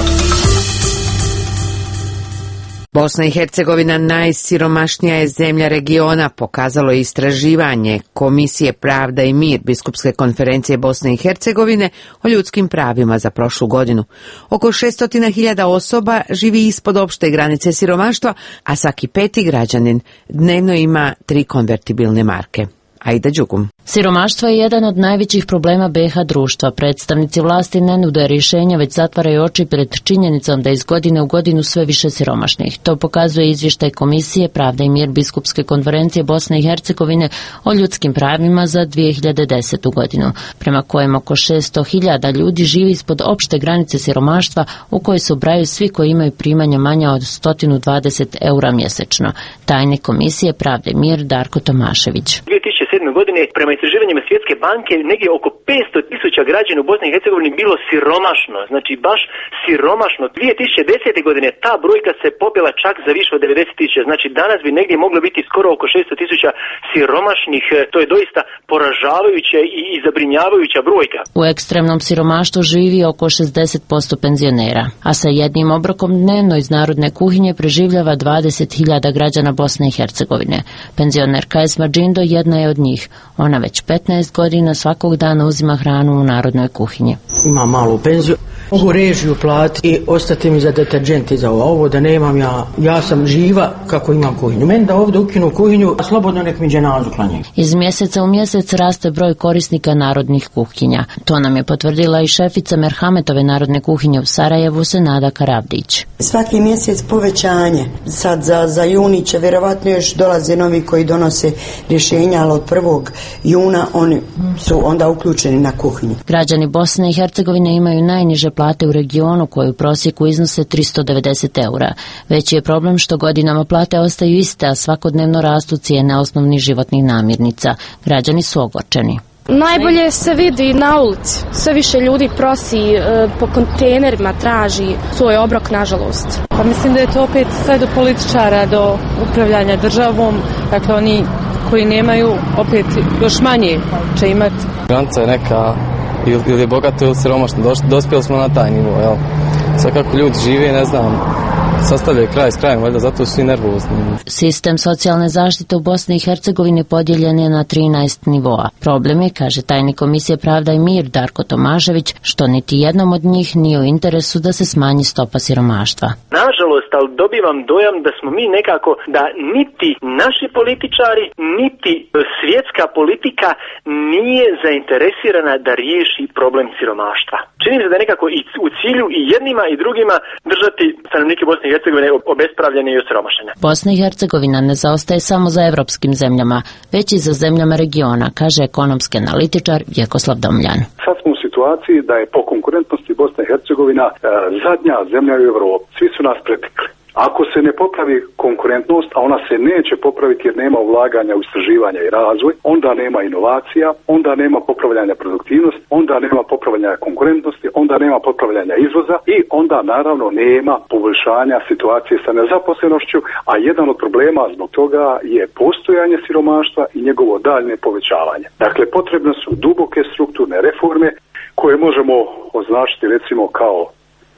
Speaker 1: Bosna i Hercegovina najsiromašnija je zemlja regiona, pokazalo je istraživanje Komisije Pravda i mir Biskupske konferencije Bosne i Hercegovine o ljudskim pravima za prošlu godinu. Oko šesto hiljada osoba živi ispod opšte granice siromaštva, a svaki peti građanin dnevno ima tri konvertibilne marke. Aida Đugum.
Speaker 5: Siromaštvo je jedan od najvećih problema be ha društva. Predstavnici vlasti ne nude rješenja, već zatvaraju oči pred činjenicom da iz godine u godinu sve više siromašnih. To pokazuje izvještaj Komisije Pravda i mir Biskupske konferencije Bosne i Hercegovine o ljudskim pravima za dvije hiljade desetu godinu, prema kojem oko šesto hiljada ljudi živi ispod opšte granice siromaštva u kojoj se ubrajaju svi koji imaju primanja manja od sto dvadeset eura mjesečno. Tajnik Komisije Pravda i mir Darko Tomašević.
Speaker 24: dvije tisuće sedme. godine prema istraživanjima Svjetske banke negdje oko petsto tisuća građana u Bosni i Hercegovini bilo siromašno, znači baš siromašno. dvije tisuće desete. godine ta brojka se popela čak za više od devedeset tisuća, znači danas bi negdje moglo biti skoro oko šesto tisuća siromašnih. To je doista poražavajuća i zabrinjavajuća brojka.
Speaker 5: U ekstremnom siromaštvu živi oko šezdeset posto penzionera, a sa jednim obrokom dnevno iz narodne kuhinje preživljava dvadeset hiljada građana Bosne i Hercegovine. Penzionerka Esma Džindo jedna je od njih. Ona već petnaest godina svakog dana uzima hranu u narodnoj kuhinji.
Speaker 25: Imam malu penziju, mogu režiju platiti i ostati mi za deterđent i za ovo da nemam ja. Ja sam živa kako imam kuhinju. Meni da ovdje ukinu kuhinju, a slobodno nek mi dženazu klanjaju.
Speaker 5: Iz mjeseca u mjesec raste broj korisnika narodnih kuhinja. To nam je potvrdila i šefica Merhametove narodne kuhinje u Sarajevu, Senada Karavdić.
Speaker 26: Svaki mjesec povećanje. Sad za, za juni će vjerovatno još dolaze novi koji donose rješenja, ali od prvog juna oni su onda uključeni na kuhinju.
Speaker 5: Građani Bosne i Hercegovine imaju najniže plate u regionu koje u prosjeku iznose tristo devedeset eura. Veći je problem što godinama plate ostaju iste, a svakodnevno rastu cijene osnovnih životnih namirnica. Građani su ogorčeni.
Speaker 27: Najbolje se vidi na ulici. Sve više ljudi prosi, e, po kontejnerima traži svoj obrok, nažalost.
Speaker 28: Pa mislim da je to opet sve do političara, do upravljanja državom. Dakle, oni koji nemaju, opet još manje će imati.
Speaker 29: Granica je neka, ili je bogato ili siromašno. Dospjeli smo na taj nivo, jel? Sve kako ljudi žive, ne znam, sastavljaju kraj s krajem, valjda zato su svi nervozni.
Speaker 5: Sistem socijalne zaštite u Bosni i Hercegovini podijeljen je na trinaest nivoa. Problem je, kaže tajnik Komisije Pravda i mir Darko Tomašević, što niti jednom od njih nije u interesu da se smanji stopa siromaštva.
Speaker 24: Nažalost, ali dobivam dojam da smo mi nekako, da niti naši političari, niti svjetska politika nije zainteresirana da riješi problem siromaštva. Čini se da nekako i u cilju i jednima i drugima držati stanovnike Bosne i Hercegovine obespravljene i osiromašene.
Speaker 5: Bosna i Hercegovina ne zaostaje samo za evropskim zemljama, već i za zemljama regiona, kaže ekonomski analitičar Vjekoslav Domljan.
Speaker 30: Sad smo u situaciji da je po konkurentnosti Bosna i Hercegovina e, zadnja zemlja u Evropi. Svi su nas pretekli. Ako se ne popravi konkurentnost, a ona se neće popraviti jer nema ulaganja u istraživanja i razvoj, onda nema inovacija, onda nema popravljanja produktivnosti, onda nema popravljanja konkurentnosti, onda nema popravljanja izvoza i onda naravno nema poboljšanja situacije sa nezaposlenošću, a jedan od problema zbog toga je postojanje siromaštva i njegovo daljnje povećavanje. Dakle, potrebne su duboke strukturne reforme koje možemo označiti recimo kao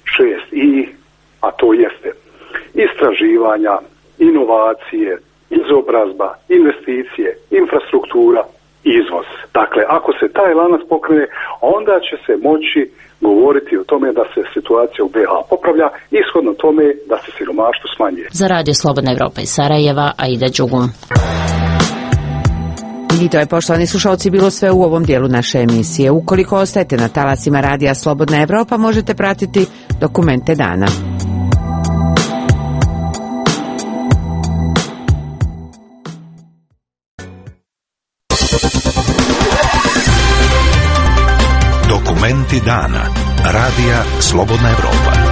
Speaker 30: šest i, a to jeste istraživanja, inovacije, izobrazba, investicije, infrastruktura, izvoz. Dakle, ako se taj lanac pokrene, onda će se moći govoriti o tome da se situacija u B iH popravlja, ishodno tome da se siromaštvo smanjuje.
Speaker 5: Za Radio Slobodna Evropa iz Sarajeva, Aida Đugum.
Speaker 1: I to je, poštovani slušalci, bilo sve u ovom dijelu naše emisije. Ukoliko ostajete na talasima Radija Slobodna Evropa, možete pratiti dokumente dana.
Speaker 3: Dokumenti dana. Radija Slobodna Evropa.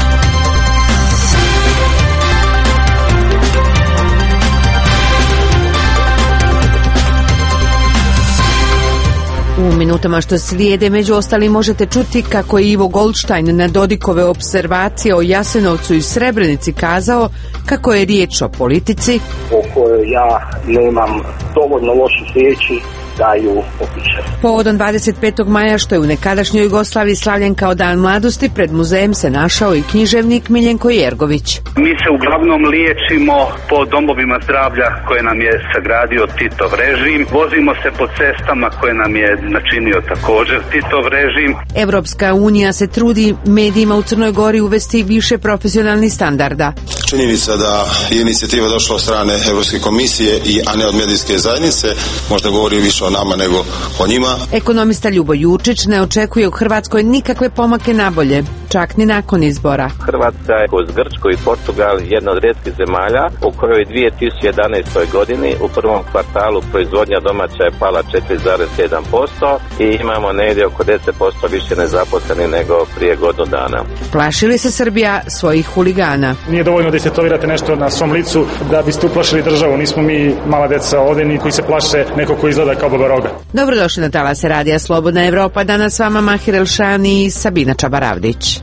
Speaker 1: U minutama što slijede, među ostalim, možete čuti kako je Ivo Goldstein na Dodikove opservacije o Jasenovcu i Srebrenici kazao kako je riječ o politici
Speaker 6: o kojoj ja nemam dovoljno loših riječi da ju opišem.
Speaker 1: Povodom dvadeset petog maja, što je u nekadašnjoj Jugoslaviji slavljen kao Dan mladosti, pred muzejem se našao i književnik Miljenko Jergović.
Speaker 7: Mi se uglavnom liječimo po domovima zdravlja koje nam je sagradio Titov režim. Vozimo se po cestama koje nam je načinio također Titov režim.
Speaker 1: Evropska unija se trudi medijima u Crnoj Gori uvesti više profesionalnih standarda.
Speaker 8: Činjenica da je inicijativa došla od strane Evropske komisije, a ne od medijske zajednice, možda govori više o nama nego o njima.
Speaker 1: Ekonomista Ljubo Jurčić ne očekuje u Hrvatskoj nikakve pomake nabolje, čak ni nakon izbora.
Speaker 9: Hrvatska je uz Grčku i Portugal jedna od rijetkih zemalja u kojoj dvije tisuće jedanaestoj. godini u prvom kvartalu proizvodnja domaća je pala četiri zarez jedan posto i imamo negdje oko deset posto više nezaposlenih nego prije godinu dana.
Speaker 1: Plaši li se Srbija svojih huligana?
Speaker 10: Nije dovoljno da istetovirate nešto na svom licu da biste uplašili državu. Nismo mi mala deca ovdje, ni koji se plaše neko ko izgleda kao Baba Roga.
Speaker 1: Dobrodošli na talase Radija Slobodna Evropa. Danas s vama Mahir Elšani i Sabina Čabaravdić.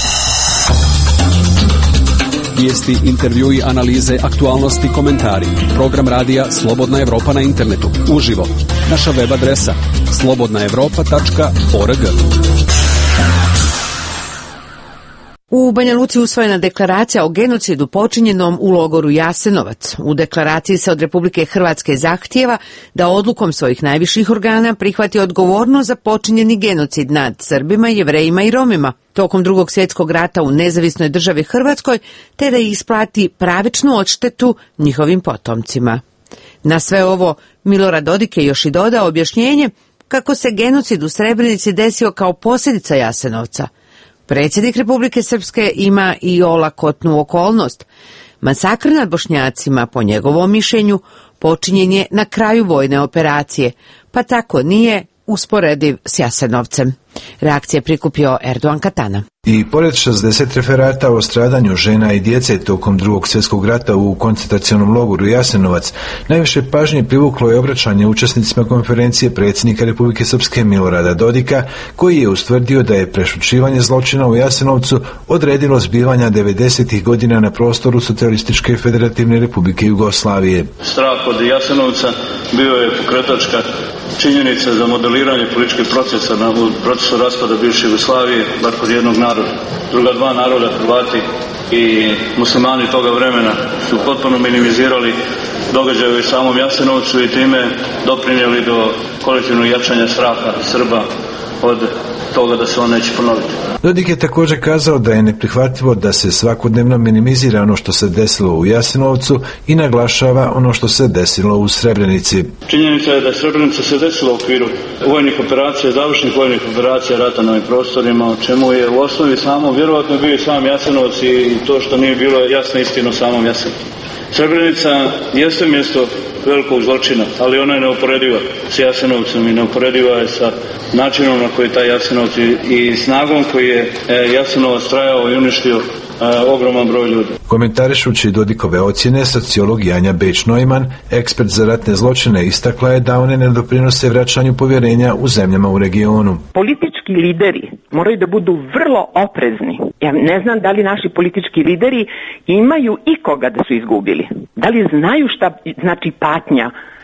Speaker 4: Vijesti, intervjui, analize, aktualnosti, komentari. Program Radija Slobodna Evropa na internetu. Uživo. Naša web adresa slobodna evropa tačka org.
Speaker 1: U Banja Luci usvojena deklaracija o genocidu počinjenom u logoru Jasenovac. U deklaraciji se od Republike Hrvatske zahtijeva da odlukom svojih najviših organa prihvati odgovornost za počinjeni genocid nad Srbima, Jevrejima i Romima tokom Drugog svjetskog rata u nezavisnoj državi Hrvatskoj, te da isplati pravičnu odštetu njihovim potomcima. Na sve ovo Milorad Dodik je još i dodao objašnjenje kako se genocid u Srebrenici desio kao posljedica Jasenovca. Predsjednik Republike Srpske ima i olakotnu okolnost. Masakr nad Bošnjacima, po njegovom mišljenju, počinjen je na kraju vojne operacije, pa tako nije usporediv s Jasenovcem. Reakcije prikupio Erdogan Katana.
Speaker 11: I pored šezdeset referata o stradanju žena i djece tokom Drugog svjetskog rata u koncentracionom logoru Jasenovac, najviše pažnje privuklo je obraćanje učesnicima konferencije predsjednika Republike Srpske Milorada Dodika, koji je ustvrdio da je prešućivanje zločina u Jasenovcu odredilo zbivanja devedesetih godina na prostoru Socijalističke federativne Republike Jugoslavije.
Speaker 12: Strah od Jasenovca bio je pokretačka činjenica za modeliranje političkih procesa na procesu raspada bivše Jugoslavije, bar kod jednog naroda. Druga dva naroda, Hrvati i muslimani toga vremena, su potpuno minimizirali događaje u samom Jasenovcu i time doprinijeli do kolektivnog jačanja straha Srba od toga da se on neće ponoviti.
Speaker 11: Dodik je također kazao da je neprihvatljivo da se svakodnevno minimizira ono što se desilo u Jasenovcu i naglašava ono što se desilo u Srebrenici.
Speaker 12: Činjenica je da je Srebrenica se desila u okviru vojnih operacija, završnih vojnih operacija rata na ovim prostorima, o čemu je u osnovi samo, vjerovatno bio i sam Jasenovac i to što nije bilo jasna istina o samom Jasenovcu. Srebrenica jeste mjesto velikog zločina, ali ona je neuporediva s Jasenovcem i neuporediva je sa načinom na koji taj Jasenovac i snagom koji je Jasenovac trajao i uništio ogroman broj ljudi.
Speaker 11: Komentarišući Dodikove ocjene, sociolog Janja Beč-Neumann, ekspert za ratne zločine, istakla je da one ne doprinose vraćanju povjerenja u zemljama u regionu.
Speaker 13: Politički lideri moraju da budu vrlo oprezni. Ja ne znam da li naši politički lideri imaju ikoga da su izgubili. Da li znaju šta znači patnja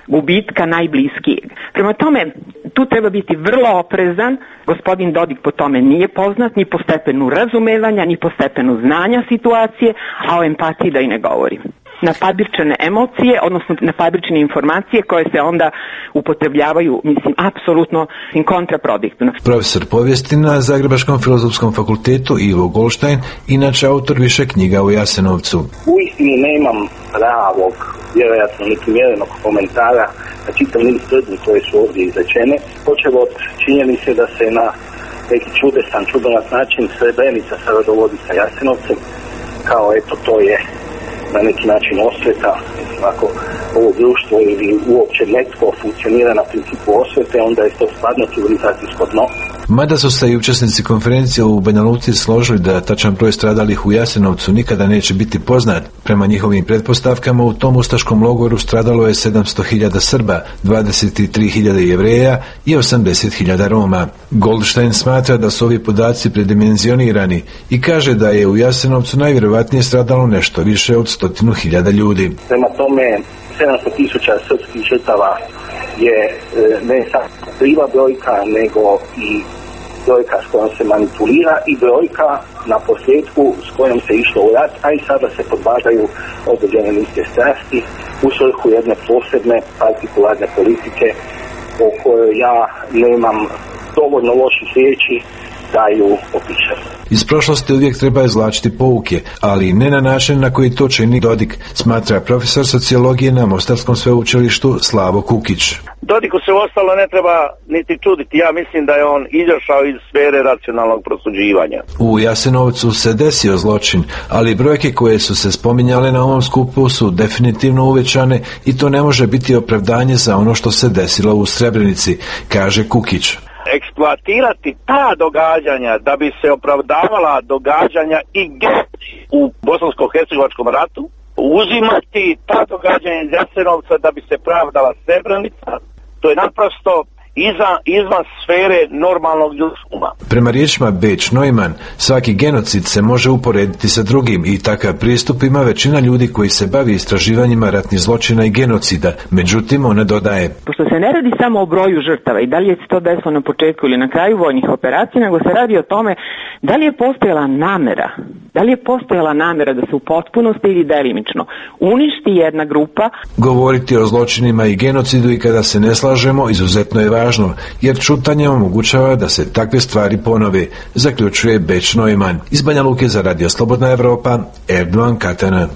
Speaker 13: gubitka najbliskijeg. Prema tome, tu treba biti vrlo oprezan. Gospodin Dodik po tome nije poznat, ni po stepenu razumevanja, ni po stepenu znanja situacije, a o empatiji da i ne govorim. Na fabrične emocije, odnosno na fabrične informacije koje se onda upotrebljavaju, mislim, apsolutno kontraproduktivno.
Speaker 11: Profesor povijesti na Zagrebačkom filozofskom fakultetu Ivo Goldstein, inače autor više knjiga o Jasenovcu.
Speaker 6: Uistinu nemam pravog, vjerojatno niti mjerenog komentara na čitav niz tvrdnji koje su ovdje izrečene, počev od činjenice da se na neki čudesan, čudonac način Srebrenica sada dovodi sa Jasenovcem, kao eto to je na neki način osveta, ako ovo društvo ili uopće netko funkcionira na principu osvete, onda je to stvarno civilizacijsko dno.
Speaker 11: Mada su se i učesnici konferencije u Banja Luci složili da tačan broj stradalih u Jasenovcu nikada neće biti poznat, prema njihovim pretpostavkama u tom ustaškom logoru stradalo je sedamsto hiljada Srba, dvadeset tri hiljade Jevreja i osamdeset hiljada Roma. Goldstein smatra da su ovi podaci predimenzionirani i kaže da je u Jasenovcu najvjerovatnije stradalo nešto više od stotinu hiljada ljudi.
Speaker 6: Prema tome, sedamsto tisuća srpskih žrtava je ne samo kriva brojka, nego i brojka s kojom se manipulira i brojka na posljedku s kojom se išlo u rat, a i sada se podbadaju određene niske strasti u svrhu jedne posebne partikularne politike o kojoj ja nemam dovoljno loših riječi da ju opišem.
Speaker 11: Iz prošlosti uvijek treba izvlačiti pouke, ali ne na način na koji to čini Dodik, smatra profesor sociologije na Mostarskom sveučilištu Slavo Kukić.
Speaker 2: Dodiku se ostalo ne treba niti čuditi. Ja mislim da je on izašao iz sfere racionalnog prosuđivanja.
Speaker 11: U Jasenovcu se desio zločin, ali brojke koje su se spominjale na ovom skupu su definitivno uvećane i to ne može biti opravdanje za ono što se desilo u Srebrenici, kaže Kukić.
Speaker 2: Eksploatirati ta događanja da bi se opravdavala događanja i genocid u bosansko-hercegovačkom ratu, uzimati ta događanja iz Jasenovca da bi se pravdala Srebrenica, to je naprosto izvan, izvan sfere normalnog ljudskuma.
Speaker 11: Prema riječima Beć Neumann, svaki genocid se može uporediti sa drugim i takav pristup ima većina ljudi koji se bavi istraživanjima ratnih zločina i genocida. Međutim, ona dodaje:
Speaker 13: pošto se ne radi samo o broju žrtava i da li je to desilo na početku ili na kraju vojnih operacija, nego se radi o tome da li je postojala namera, da li je postojala namera da se u potpunosti ili delimično uništi jedna grupa.
Speaker 11: Govoriti o zločinima i genocidu i kada se ne slažemo izuzetno je važno, jer čutanje omogućava da se takve stvari ponove, zaključuje Beć Neumann. Iz Banja Luke za Radio Slobodna Evropa, Erdogan Katana.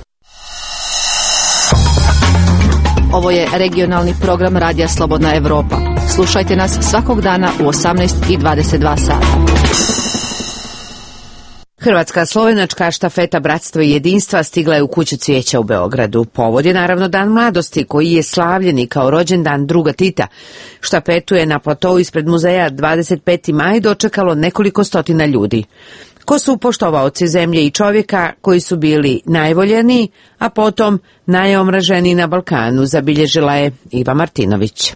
Speaker 14: Ovo je regionalni program Radija Slobodna Evropa. Slušajte nas svakog dana u osamnaest i dvadeset dva sata.
Speaker 1: Hrvatska slovenačka štafeta Bratstva i jedinstva stigla je u Kuću cvijeća u Beogradu. Povod je naravno Dan mladosti, koji je slavljen i kao rođendan druga Tita. Štafetu je na platovu ispred muzeja dvadeset peti maj dočekalo nekoliko stotina ljudi. Ko su poštovaoci zemlje i čovjeka koji su bili najvoljeniji, a potom najomraženiji na Balkanu, zabilježila je Iva Martinović.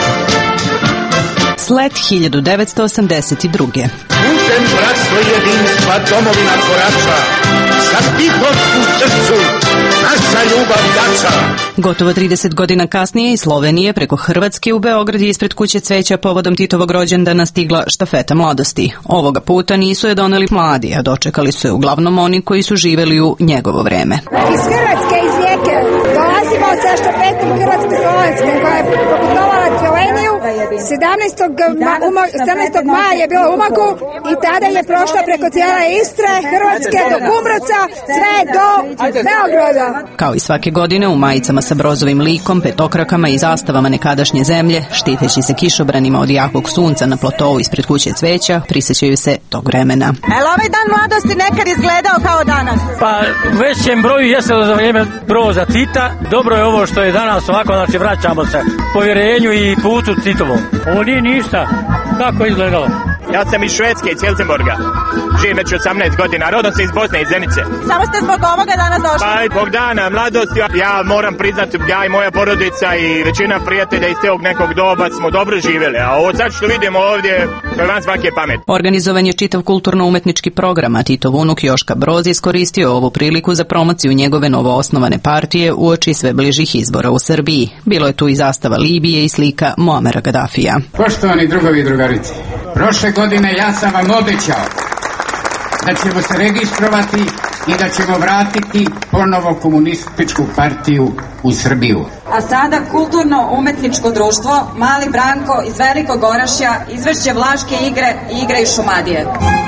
Speaker 15: Slet hiljadu devetsto osamdeset druge.
Speaker 16: Putem bratstva i jedinstva domovina korača, sa tihost u srcu, naša ljubav jača.
Speaker 15: Gotovo trideset godina kasnije iz Slovenije preko Hrvatske u Beograd je ispred Kuće cveća povodom Titovog rođendana stigla štafeta mladosti. Ovoga puta nisu je doneli mladi, a dočekali su je uglavnom oni koji su živjeli u njegovo vreme.
Speaker 17: Iz Hrvatske, iz Rijeke, dolazimo sa štafetom Hrvatsko-Slovenske koja je poputovala Sloveniju. sedamnaestog maja je bilo u Umagu i tada je prošla preko cijele Istre, Hrvatske do Kumrovca, sve do Beograda.
Speaker 15: Kao i svake godine u majicama sa brozovim likom, petokrakama i zastavama nekadašnje zemlje, štiteći se kišobranima od jakog sunca na platovu ispred Kuće cveća, prisjećaju se tog vremena.
Speaker 17: El ovaj dan mladosti nekad izgledao kao danas?
Speaker 18: Pa većem broju jeste za vrijeme broza Tita. Dobro je ovo što je danas ovako, znači vraćamo se povjerenju i putu Titovom. Ovo nije ništa. Kako je izgledalo?
Speaker 19: Ja sam iz Švedske, iz Helsingborga. živim već osamnaest godina, rodom se iz Bosne, iz Zenice.
Speaker 20: Samo ste zbog ovoga danas došli?
Speaker 19: Pa i zbog dana mladosti, ja moram priznati, ja i moja porodica i većina prijatelja iz tog nekog doba smo dobro živjeli, a ovo sad što vidimo ovdje, to je van svake pamet.
Speaker 15: Organizovan je čitav kulturno-umetnički program, a Titov unuk Joška Broz iskoristio ovu priliku za promociju njegove novoosnovane partije uoči sve bližih izbora u Srbiji. Bilo je tu i zastava Libije i slika Muamera Gadafija.
Speaker 21: Poštovani drugovi i drugarice, prošle godine ja sam vam obećao da ćemo se registrovati i da ćemo vratiti ponovo komunističku partiju u Srbiju.
Speaker 22: A sada kulturno-umetničko društvo Mali Branko iz Velikog Orašja izvešće Vlaške igre i igre iz Šumadije.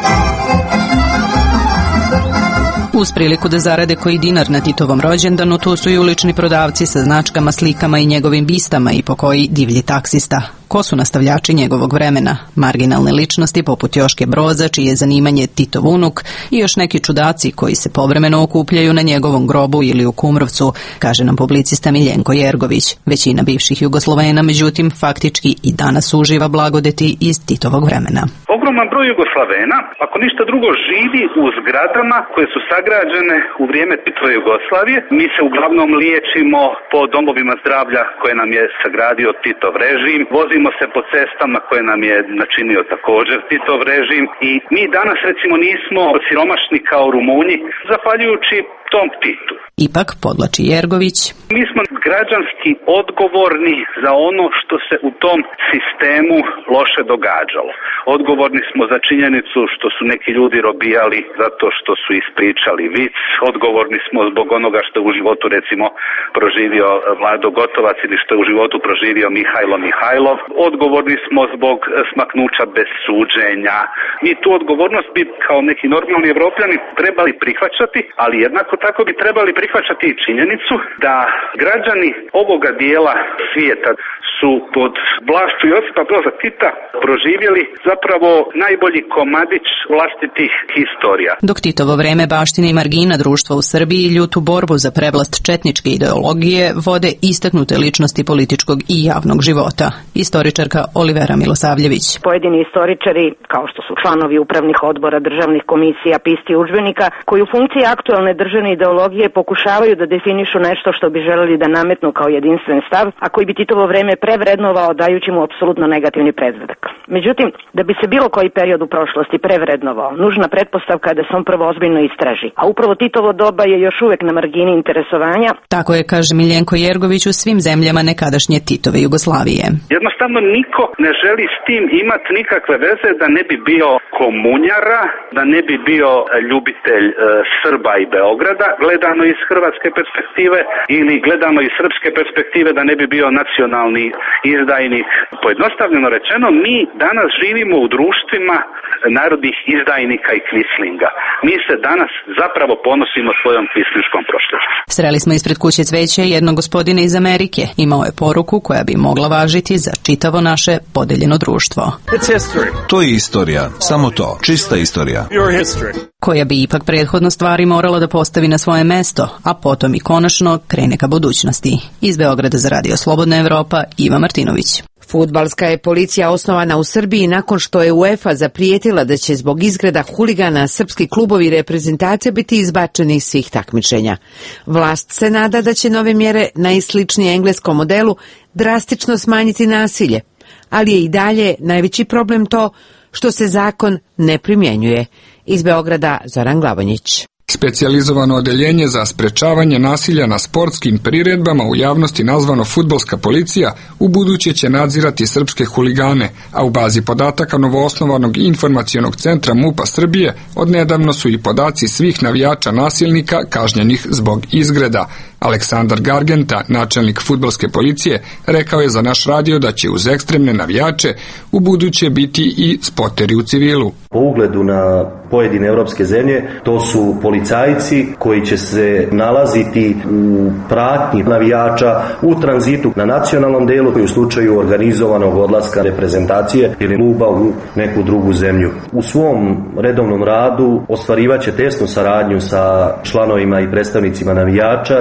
Speaker 15: Uz priliku da zarade koji dinar na Titovom rođendanu, tu su i ulični prodavci sa značkama, slikama i njegovim bistama i po koji divlji taksista. Ko su nastavljači njegovog vremena? Marginalne ličnosti poput Joške Broza, čije je zanimanje Titov unuk, i još neki čudaci koji se povremeno okupljaju na njegovom grobu ili u Kumrovcu, kaže nam publicista Miljenko Jergović. Većina bivših Jugoslovena, međutim, faktički i danas uživa blagodeti iz Titovog vremena.
Speaker 7: Ogroman broj Jugoslavena, ako ništa drugo, živi u zgradama koje su sagrađene u vrijeme Titove Jugoslavije. Mi se uglavnom liječimo po domovima zdravlja koje nam je sagradio Titov režim. Vozimo se po cestama koje nam je načinio također Titov režim i mi danas recimo nismo siromašni kao Rumunji, zahvaljujući tom Titu.
Speaker 15: Ipak, podlači Jergović,
Speaker 7: mi smo građanski odgovorni za ono što se u tom sistemu loše događalo. Odgovorni smo za činjenicu što su neki ljudi robijali zato što su ispričali vic. Odgovorni smo zbog onoga što je u životu recimo proživio Vlado Gotovac ili što je u životu proživio Mihajlo Mihajlov. Odgovorni smo zbog smaknuća bez suđenja. Mi tu odgovornost bi kao neki normalni Evropljani trebali prihvaćati, ali jednako tako bi trebali prihvaćati i činjenicu da građani ovoga dijela svijeta su pod vlašću Josipa Broza Tita proživjeli zapravo najbolji komadić vlastitih historija.
Speaker 15: Dok Titovo vreme baštine i margina društva u Srbiji ljutu borbu za prevlast četničke ideologije vode istaknute ličnosti političkog i javnog života. Istoričarka Olivera Milosavljević.
Speaker 23: Pojedini istoričari, kao što su članovi upravnih odbora, državnih komisija, pisti udžbenika, koji u funkciji aktualne državne ideologije pokušavaju da definišu nešto što bi želeli da nametnu kao jedinstven stav, a koji bi Titovo vreme prevrednovao dajući mu apsolutno negativni predznak. Međutim, da bi se bilo koji period u prošlosti prevrednovao, nužna pretpostavka je da se on prvo ozbiljno istraži, a upravo Titovo doba je još uvek na margini interesovanja.
Speaker 15: Tako je, kaže Miljenko Jergović, u svim zemljama nekadašnje Titove Jugoslavije.
Speaker 7: Jednostavno niko ne želi s tim imati nikakve veze da ne bi bio komunjara, da ne bi bio ljubitelj e, Srba i Beograda, gledano iz hrvatske perspektive, ili gledano iz srpske perspektive da ne bi bio nacionalni izdajnik. Pojednostavljeno rečeno, mi danas živimo u društvima narodnih izdajnika i kvislinga. Mi se danas zapravo ponosimo svojom kvisliškom prošlošću.
Speaker 15: Sreli smo ispred kuće cveće jednog gospodina iz Amerike. Imao je poruku koja bi mogla važiti za čitavo naše podeljeno društvo.
Speaker 3: To je istorija, samo to, čista istorija.
Speaker 15: Koja bi ipak prethodno stvari morala da postavi na svoje mesto, a potom i konačno krene ka budućnosti. Iz Beograda za Radio Slobodna Evropa, Iva Martinović.
Speaker 1: Fudbalska je policija osnovana u Srbiji nakon što je UEFA zaprijetila da će zbog izgreda huligana srpski klubovi i reprezentacija biti izbačeni iz svih takmičenja. Vlast se nada da će nove mjere najsličnije engleskom modelu drastično smanjiti nasilje, ali je i dalje najveći problem to što se zakon ne primjenjuje. Iz Beograda Zoran Glavonjić.
Speaker 25: Specijalizovano odeljenje za sprečavanje nasilja na sportskim priredbama u javnosti nazvano Fudbalska policija u buduće će nadzirati srpske huligane, a u bazi podataka novoosnovanog informacionog centra MUP-a Srbije odnedavno su i podaci svih navijača nasilnika kažnjenih zbog izgreda. Aleksandar Gargenta, načelnik Fudbalske policije, rekao je za naš radio da će uz ekstremne navijače u buduće biti i spoteri u civilu.
Speaker 26: Po ugledu na pojedine evropske zemlje, to su policajci koji će se nalaziti u pratnji navijača u tranzitu na nacionalnom delu i u slučaju organizovanog odlaska reprezentacije ili kluba u neku drugu zemlju. U svom redovnom radu ostvarivaće tesnu saradnju sa članovima i predstavnicima navijača.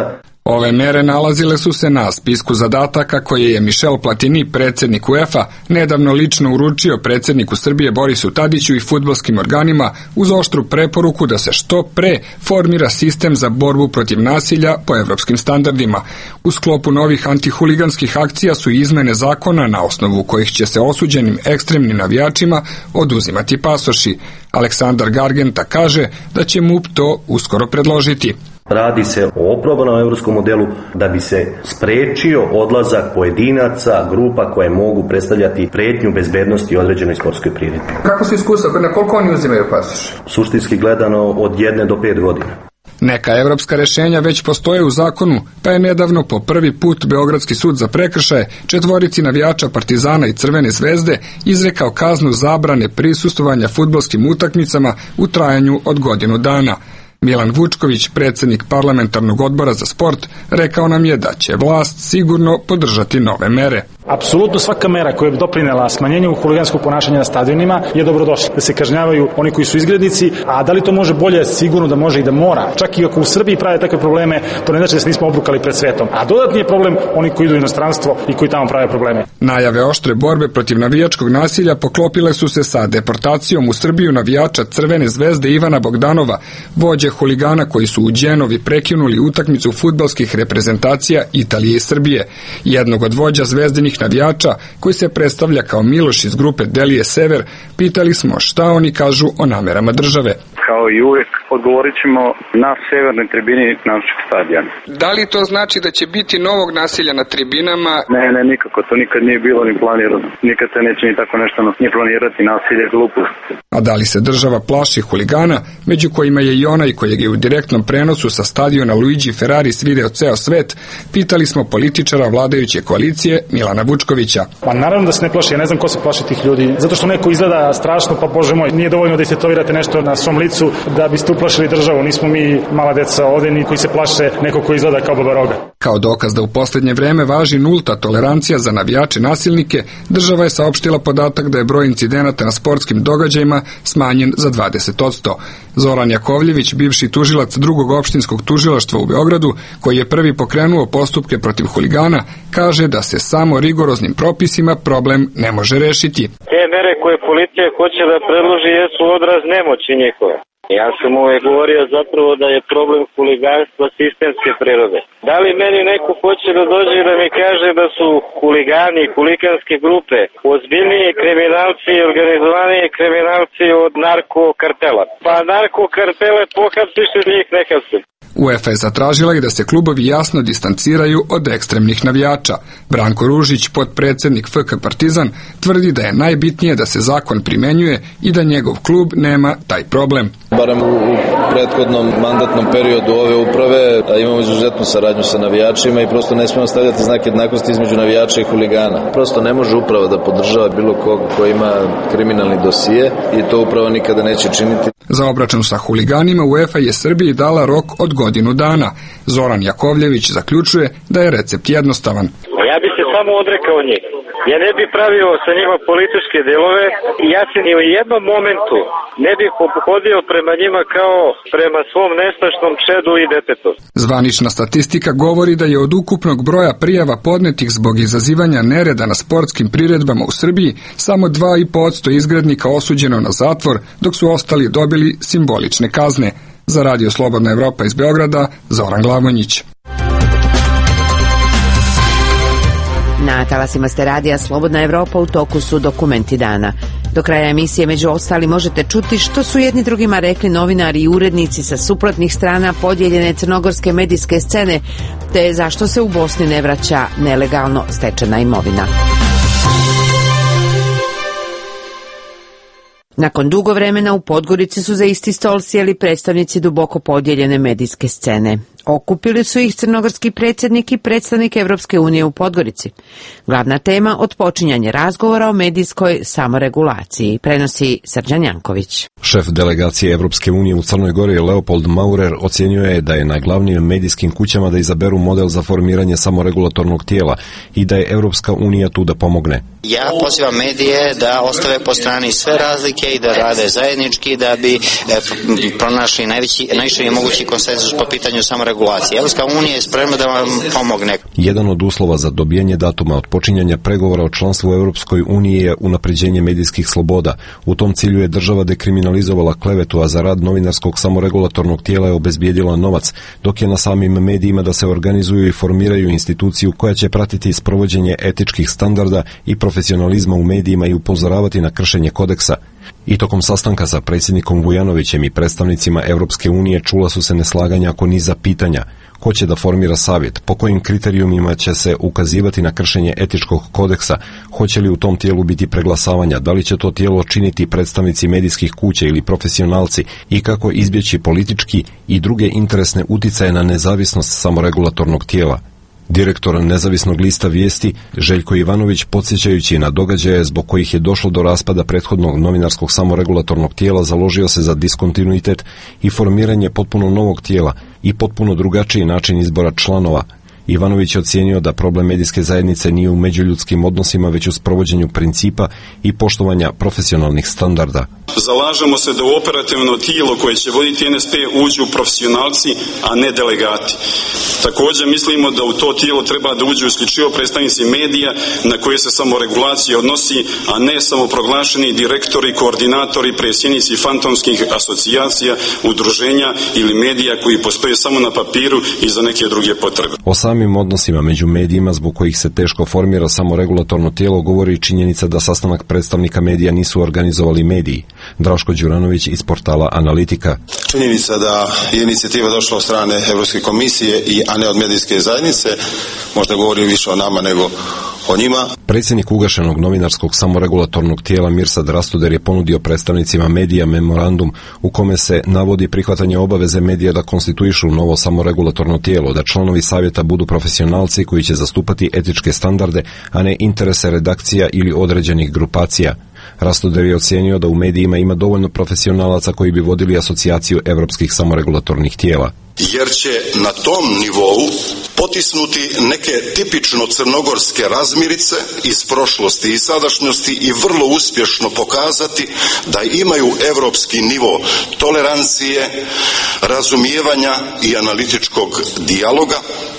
Speaker 25: Ove mere nalazile su se na spisku zadataka koje je Michel Platini, predsjednik UEFA, nedavno lično uručio predsjedniku Srbije Borisu Tadiću i fudbalskim organima uz oštru preporuku da se što pre formira sistem za borbu protiv nasilja po evropskim standardima. U sklopu novih antihuliganskih akcija su izmene zakona na osnovu kojih će se osuđenim ekstremnim navijačima oduzimati pasoši. Aleksandar Gargenta kaže da će M U P to uskoro predložiti.
Speaker 26: Radi se o oprobanom evropskom modelu da bi se sprečio odlazak pojedinaca, grupa koje mogu predstavljati pretnju bezbednosti određenoj sportskoj priredbi.
Speaker 25: Kako su iskustva? Na koliko oni uzimaju pasoš?
Speaker 26: Suštinski gledano od jedne do pet godina.
Speaker 25: Neka evropska rešenja već postoje u zakonu, pa je nedavno po prvi put Beogradski sud za prekršaje četvorici navijača Partizana i Crvene zvezde izrekao kaznu zabrane prisustvovanja fudbalskim utakmicama u trajanju od godinu dana. Milan Vučković, predsjednik parlamentarnog odbora za sport, rekao nam je da će vlast sigurno podržati nove mere.
Speaker 4: Apsolutno svaka mera koja bi doprinela smanjenju huliganskog ponašanja na stadionima je dobrodošla. Da se kažnjavaju oni koji su izgrednici, a da li to može bolje, sigurno da može i da mora. Čak i ako u Srbiji prave takve probleme, to ne znači da se nismo obrukali pred svetom. A dodatni je problem oni koji idu u inostranstvo i koji tamo prave probleme.
Speaker 25: Najave oštre borbe protiv navijačkog nasilja poklopile su se sa deportacijom u Srbiju navijača Crvene zvezde Ivana Bogdanova, vođe huligana koji su u Đenovi prekinuli utakmicu fudbalskih reprezentacija Italije i Srbije. Jednog od vođa zvezdinih navijača, koji se predstavlja kao Miloš iz grupe Delije Sever, pitali smo šta oni kažu o namerama države.
Speaker 7: Kao i uvijek odgovorit ćemo na severnoj tribini našeg stadiona.
Speaker 25: Da li to znači da će biti novog nasilja na tribinama?
Speaker 7: Ne, ne, nikako. To nikad nije bilo ni planirano. Nikad se neće ni tako nešto ni planirati, nasilje, glupost.
Speaker 25: A da li se država plaši huligana, među kojima je i onaj kojeg je u direktnom prenosu sa stadiona Luigi Ferraris video ceo svet, pitali smo političara vladajuće koalicije Milana Vučkovića.
Speaker 4: Pa naravno da se ne plaši, ja ne znam ko se plaši tih ljudi. Zato što neko izgleda strašno, pa bože moj, nije dovoljno da istetovirate nešto na svom licu da biste uplašili državu. Nismo mi mala deca ovde, ni koji se plaše neko ko izgleda kao Baba Roga.
Speaker 25: Kao dokaz da u posljednje vreme važi nulta tolerancija za navijače nasilnike, država je saopštila podatak da je broj incidenata na sportskim događajima smanjen za dvadeset posto. Zoran Jakovljević, bivši tužilac drugog opštinskog tužilaštva u Beogradu, koji je prvi pokrenuo postupke protiv huligana, kaže da se samo rigoroznim propisima problem ne može rešiti.
Speaker 5: Te mere koje policija hoće da predloži jesu odraz nemoći njihove. Ja sam uvek govorio zapravo da je problem huliganstva sistemske prirode. Da li meni neko hoće da dođe i da mi kaže da su huligani i huliganske grupe ozbiljniji kriminalci i organizovaniji kriminalci od narkokartela? Pa narkokartele pohapsiše njih nekad.
Speaker 25: UEFA je zatražila i da se klubovi jasno distanciraju od ekstremnih navijača. Branko Ružić, potpredsjednik F K Partizan, tvrdi da je najbitnije da se zakon primenjuje i da njegov klub nema taj problem.
Speaker 8: Barem u prethodnom mandatnom periodu ove uprave imamo izuzetnu saradnju sa navijačima i prosto ne smemo stavljati znak jednakosti između navijača i huligana. Prosto ne može uprava da podržava bilo koga ko ima kriminalni dosije i to uprava nikada neće činiti.
Speaker 25: Za obračun sa huliganima UEFA je Srbiji dala rok od godinu dana. Zoran Jakovljević zaključuje da je recept jednostavan.
Speaker 5: Ja bi se samo odrekao njih. Ja ne bih pravio sa njima političke delove i ja se ni u jednom momentu ne bih ophodio prema njima kao prema svom nestašnom čedu i detetu.
Speaker 25: Zvanična statistika govori da je od ukupnog broja prijava podnetih zbog izazivanja nereda na sportskim priredbama u Srbiji samo dva i po posto izgrednika osuđeno na zatvor, dok su ostali dobili simbolične kazne. Za Radio Slobodna Evropa iz Beograda, Zoran Glavonjić.
Speaker 1: Na talasima ste radija Slobodna Evropa, u toku su dokumenti dana. Do kraja emisije među ostali možete čuti što su jedni drugima rekli novinari i urednici sa suprotnih strana podijeljene crnogorske medijske scene, te zašto se u Bosni ne vraća nelegalno stečena imovina. Nakon dugo vremena u Podgorici su za isti stol sjeli predstavnici duboko podijeljene medijske scene. Okupili su ih crnogorski predsjednik i predstavnik Evropske unije u Podgorici. Glavna tema otpočinjanje razgovora o medijskoj samoregulaciji, prenosi Srđan Janković.
Speaker 9: Šef delegacije Evropske unije u Crnoj Gori Leopold Maurer ocjenjuje je da je najglavnijim medijskim kućama da izaberu model za formiranje samoregulatornog tijela i da je Evropska unija tu da pomogne.
Speaker 10: Ja pozivam medije da ostave po strani sve razlike i da rade zajednički da bi pronašli najveći, najviše mogući konsenzus po pitanju samoregulacije samoregulacije. Evropska unija je spremna da vam pomogne.
Speaker 9: Jedan od uslova za dobijanje datuma od počinjanja pregovora o članstvu u Europskoj uniji je unapređenje medijskih sloboda. U tom cilju je država dekriminalizovala klevetu, a za rad novinarskog samoregulatornog tijela je obezbijedila novac, dok je na samim medijima da se organizuju i formiraju instituciju koja će pratiti sprovođenje etičkih standarda i profesionalizma u medijima i upozoravati na kršenje kodeksa. I tokom sastanka sa predsjednikom Vujanovićem i predstavnicima Europske unije čula su se neslaganja oko niza pitanja. Ko će da formira savjet? Po kojim kriterijumima će se ukazivati na kršenje etičkog kodeksa? Hoće li u tom tijelu biti preglasavanja? Da li će to tijelo činiti predstavnici medijskih kuća ili profesionalci? I kako izbjeći politički i druge interesne uticaje na nezavisnost samoregulatornog tijela? Direktor nezavisnog lista Vijesti Željko Ivanović, podsjećajući na događaje zbog kojih je došlo do raspada prethodnog novinarskog samoregulatornog tijela, založio se za diskontinuitet i formiranje potpuno novog tijela i potpuno drugačiji način izbora članova. Ivanović je ocijenio da problem medijske zajednice nije u međuljudskim odnosima, već u sprovođenju principa i poštovanja profesionalnih standarda.
Speaker 2: Zalažemo se da u operativno tijelo koje će voditi N S P uđu profesionalci, a ne delegati. Također mislimo da u to tijelo treba da uđu isključivo predstavnici medija na koje se samoregulacija odnosi, a ne samo proglašeni direktori, koordinatori, predsjednici fantomskih asocijacija, udruženja ili medija koji postoje samo na papiru i za neke druge potrebe.
Speaker 9: O samim odnosima među medijima, zbog kojih se teško formira samoregulatorno tijelo, govori činjenica da sastanak predstavnika medija nisu organizovali mediji. Draško Đuranović iz portala Analitika.
Speaker 6: Činjenica da je inicijativa došla od strane Europske komisije, i a ne od medijske zajednice, možda govori više o nama nego o njima.
Speaker 9: Predsjednik ugašenog novinarskog samoregulatornog tijela Mirsad Rastoder je ponudio predstavnicima medija memorandum u kome se navodi prihvatanje obaveze medija da konstituišu novo samoregulatorno tijelo, da članovi savjeta budu profesionalci koji će zastupati etičke standarde, a ne interese redakcija ili određenih grupacija. Rastoder je ocijenio da u medijima ima dovoljno profesionalaca koji bi vodili asocijaciju evropskih samoregulatornih tijela.
Speaker 6: Jer će na tom nivou potisnuti neke tipično crnogorske razmirice iz prošlosti i sadašnjosti i vrlo uspješno pokazati da imaju evropski nivo tolerancije, razumijevanja i analitičkog dijaloga.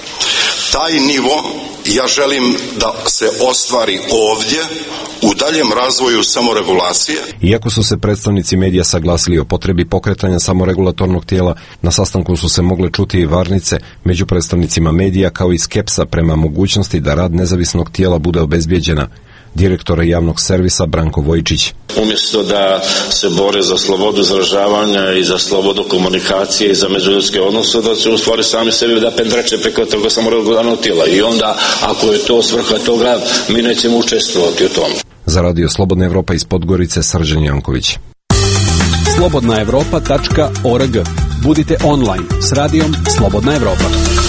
Speaker 6: Taj nivo ja želim da se ostvari ovdje u daljem razvoju samoregulacije.
Speaker 9: Iako su se predstavnici medija saglasili o potrebi pokretanja samoregulatornog tijela, na sastanku su se mogle čuti i varnice među predstavnicima medija, kao i skepsa prema mogućnosti da rad nezavisnog tijela bude obezbijeđena. Direktor javnog servisa Branko Vojčić.
Speaker 11: Umjesto da se bore za slobodu izražavanja i za slobodu komunikacije i za međuljudske odnose, da će u stvari sami sebi da pendreče preko toga samoregulatornog tijela. I onda, ako je to svrha toga, mi nećemo učestvovati u tome.
Speaker 9: Za radio Slobodna Evropa iz Podgorice, Srđan Janković.
Speaker 12: slobodna evropa tačka org. Budite online s radijom Slobodna Evropa.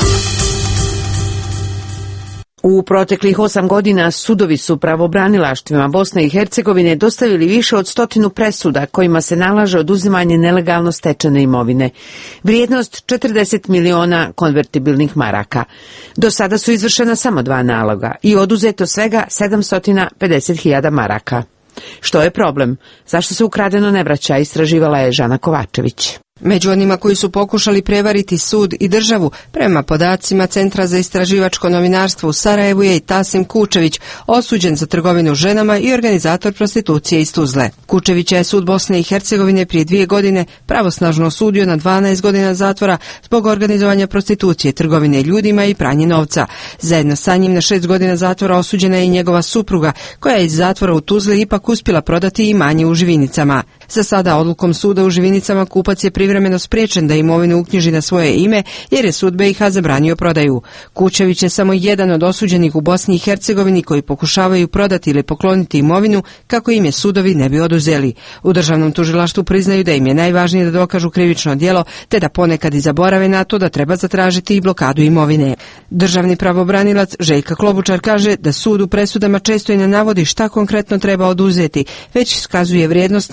Speaker 1: U proteklih osam godina sudovi su pravobranilaštvima Bosne i Hercegovine dostavili više od stotinu presuda kojima se nalaže oduzimanje nelegalno stečene imovine. Vrijednost četrdeset miliona konvertibilnih maraka. Do sada su izvršena samo dva naloga i oduzeto svega sedamsto pedeset hiljada maraka. Što je problem? Zašto se ukradeno ne vraća? Istraživala je Žana Kovačević.
Speaker 13: Među onima koji su pokušali prevariti sud i državu, prema podacima Centra za istraživačko novinarstvo u Sarajevu, je i Tasim Kučević, osuđen za trgovinu ženama i organizator prostitucije iz Tuzle. Kučevića je sud Bosne i Hercegovine prije dvije godine pravosnažno osudio na dvanaest godina zatvora zbog organizovanja prostitucije, trgovine ljudima i pranje novca. Zajedno sa njim na šest godina zatvora osuđena je i njegova supruga, koja je iz zatvora u Tuzli ipak uspjela prodati imanje u Živinicama. Za sada odlukom suda u Živinicama kupac je privremeno spriječen da imovinu uknjiži na svoje ime, jer je sud B iH zabranio prodaju. Kučević je samo jedan od osuđenih u Bosni i Hercegovini koji pokušavaju prodati ili pokloniti imovinu kako im je sudovi ne bi oduzeli. U državnom tužilaštvu priznaju da im je najvažnije da dokažu krivično djelo, te da ponekad i zaborave na to da treba zatražiti i blokadu imovine. Državni pravobranilac Željka Klobučar kaže da sud u presudama često i ne navodi šta konkretno treba oduzeti, već iskazuje vrijednost nelegalno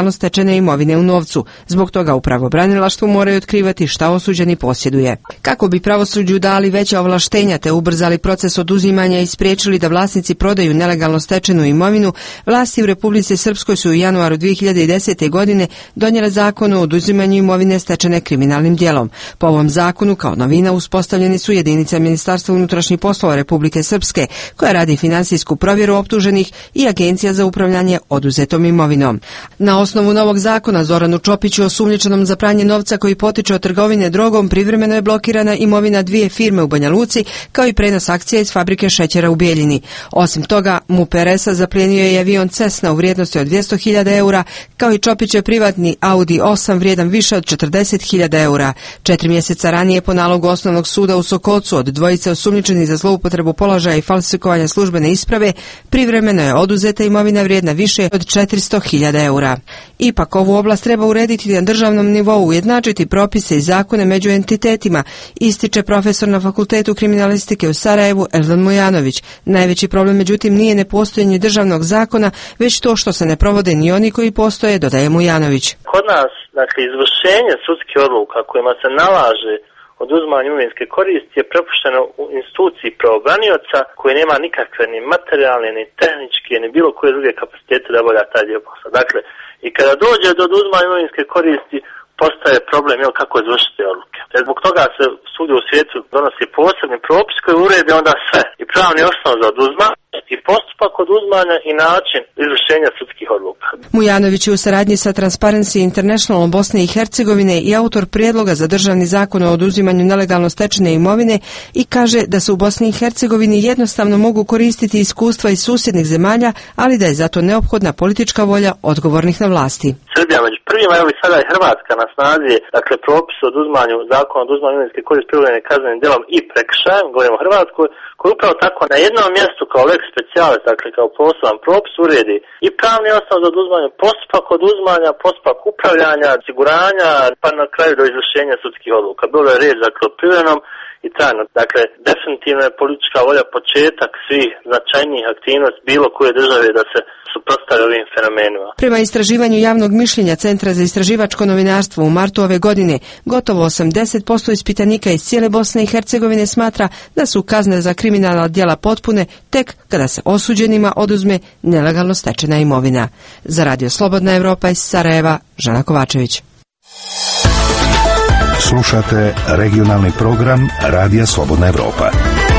Speaker 13: nelegalno stečene imovine u novcu. Zbog toga u pravobranilaštvu moraju otkrivati šta osuđeni posjeduje. Kako bi pravosuđu dali veća ovlaštenja te ubrzali proces oduzimanja i spriječili da vlasnici prodaju nelegalno stečenu imovinu, vlasti u Republici Srpskoj su u januaru dvije hiljade desete. godine donijele zakon o oduzimanju imovine stečene kriminalnim djelom. Po ovom zakonu kao novina uspostavljeni su jedinice Ministarstva unutrašnjih poslova Republike Srpske, koja radi finansijsku provjeru optuženih, i Agencija za upravljanje oduzetom imovinom. Na osnovu novog zakona Zoranu Čopiću, osumnjičenom za pranje novca koji potiče od trgovine drogom, privremeno je blokirana imovina dvije firme u Banja Luci, kao i prenos akcija iz fabrike šećera u Bijeljini. Osim toga, MUP er es a zaplijenio je avion Cessna u vrijednosti od dvjesto hiljada eura, kao i Čopićev privatni Audi osam vrijedan više od četrdeset hiljada eura. Četiri mjeseca ranije po nalogu Osnovnog suda u Sokolcu od dvojice osumnjičenih za zloupotrebu položaja i falsifikovanja službene isprave privremeno je oduzeta imovina vrijedna više od četiristo hiljada eura. Ipak ovu oblast treba urediti na državnom nivou, ujednačiti propise i zakone među entitetima, ističe profesor na Fakultetu kriminalistike u Sarajevu Eldan Mujanović. Najveći problem međutim nije nepostojanje državnog zakona, već to što se ne provode ni oni koji postoje, dodaje Mujanović.
Speaker 14: Kod nas, dakle, izvršenje sudskih odluka kojima se nalaže oduzimanje imovinske koristi je prepušteno u instituciji pravobranioca koji nema nikakve ni materijalne, ni tehničke, ni bilo koje druge kapacitete da obavlja taj dio posla. Dakle, i kada dođe do oduzimanja imovinske koristi, postaje problem jel, kako izvršiti odluke. Jer zbog toga se svugdje u svijetu donosi posebni propis koji uredi onda sve. I pravni osnov za oduzimanje, i postupak oduzimanja i način izvršenja sudskih odluka.
Speaker 13: Mujanović je u saradnji sa Transparency Internationalom Bosne i Hercegovine i autor prijedloga za državni zakon o oduzimanju nelegalno stečene imovine i kaže da se u Bosni i Hercegovini jednostavno mogu koristiti iskustva iz susjednih zemalja, ali da je zato neophodna politička volja odgovornih na vlasti.
Speaker 14: Srbija među prvima, evo i sada je Hrvatska na snazi, dakle propis o oduzimanju zakona o oduzimanju imovinske koristi privremenim kaznenim djelom i prekršajem, govorimo o Hrvatskoj, koji upravo tako na jednom mjestu kao lex specialis, dakle kao poseban propis uredi i pravni osnov za oduzimanje, postupak oduzimanja, postupak upravljanja, osiguranja, pa na kraju do izvršenja sudskih odluka. Bilo je riječ dakle o privremenom i trajno. Dakle, definitivno je politička volja početak svih značajnijih aktivnosti bilo koje države da se suprotstave ovim fenomenima.
Speaker 13: Prema istraživanju javnog mišljenja Centra za istraživačko novinarstvo u martu ove godine, gotovo osamdeset posto ispitanika iz cijele Bosne i Hercegovine smatra da su kazne za kriminalna djela potpune tek kada se osuđenima oduzme nelegalno stečena imovina. Za Radio Slobodna Evropa iz Sarajeva, Žana Kovačević.
Speaker 16: Slušate regionalni program Radija Slobodna Evropa.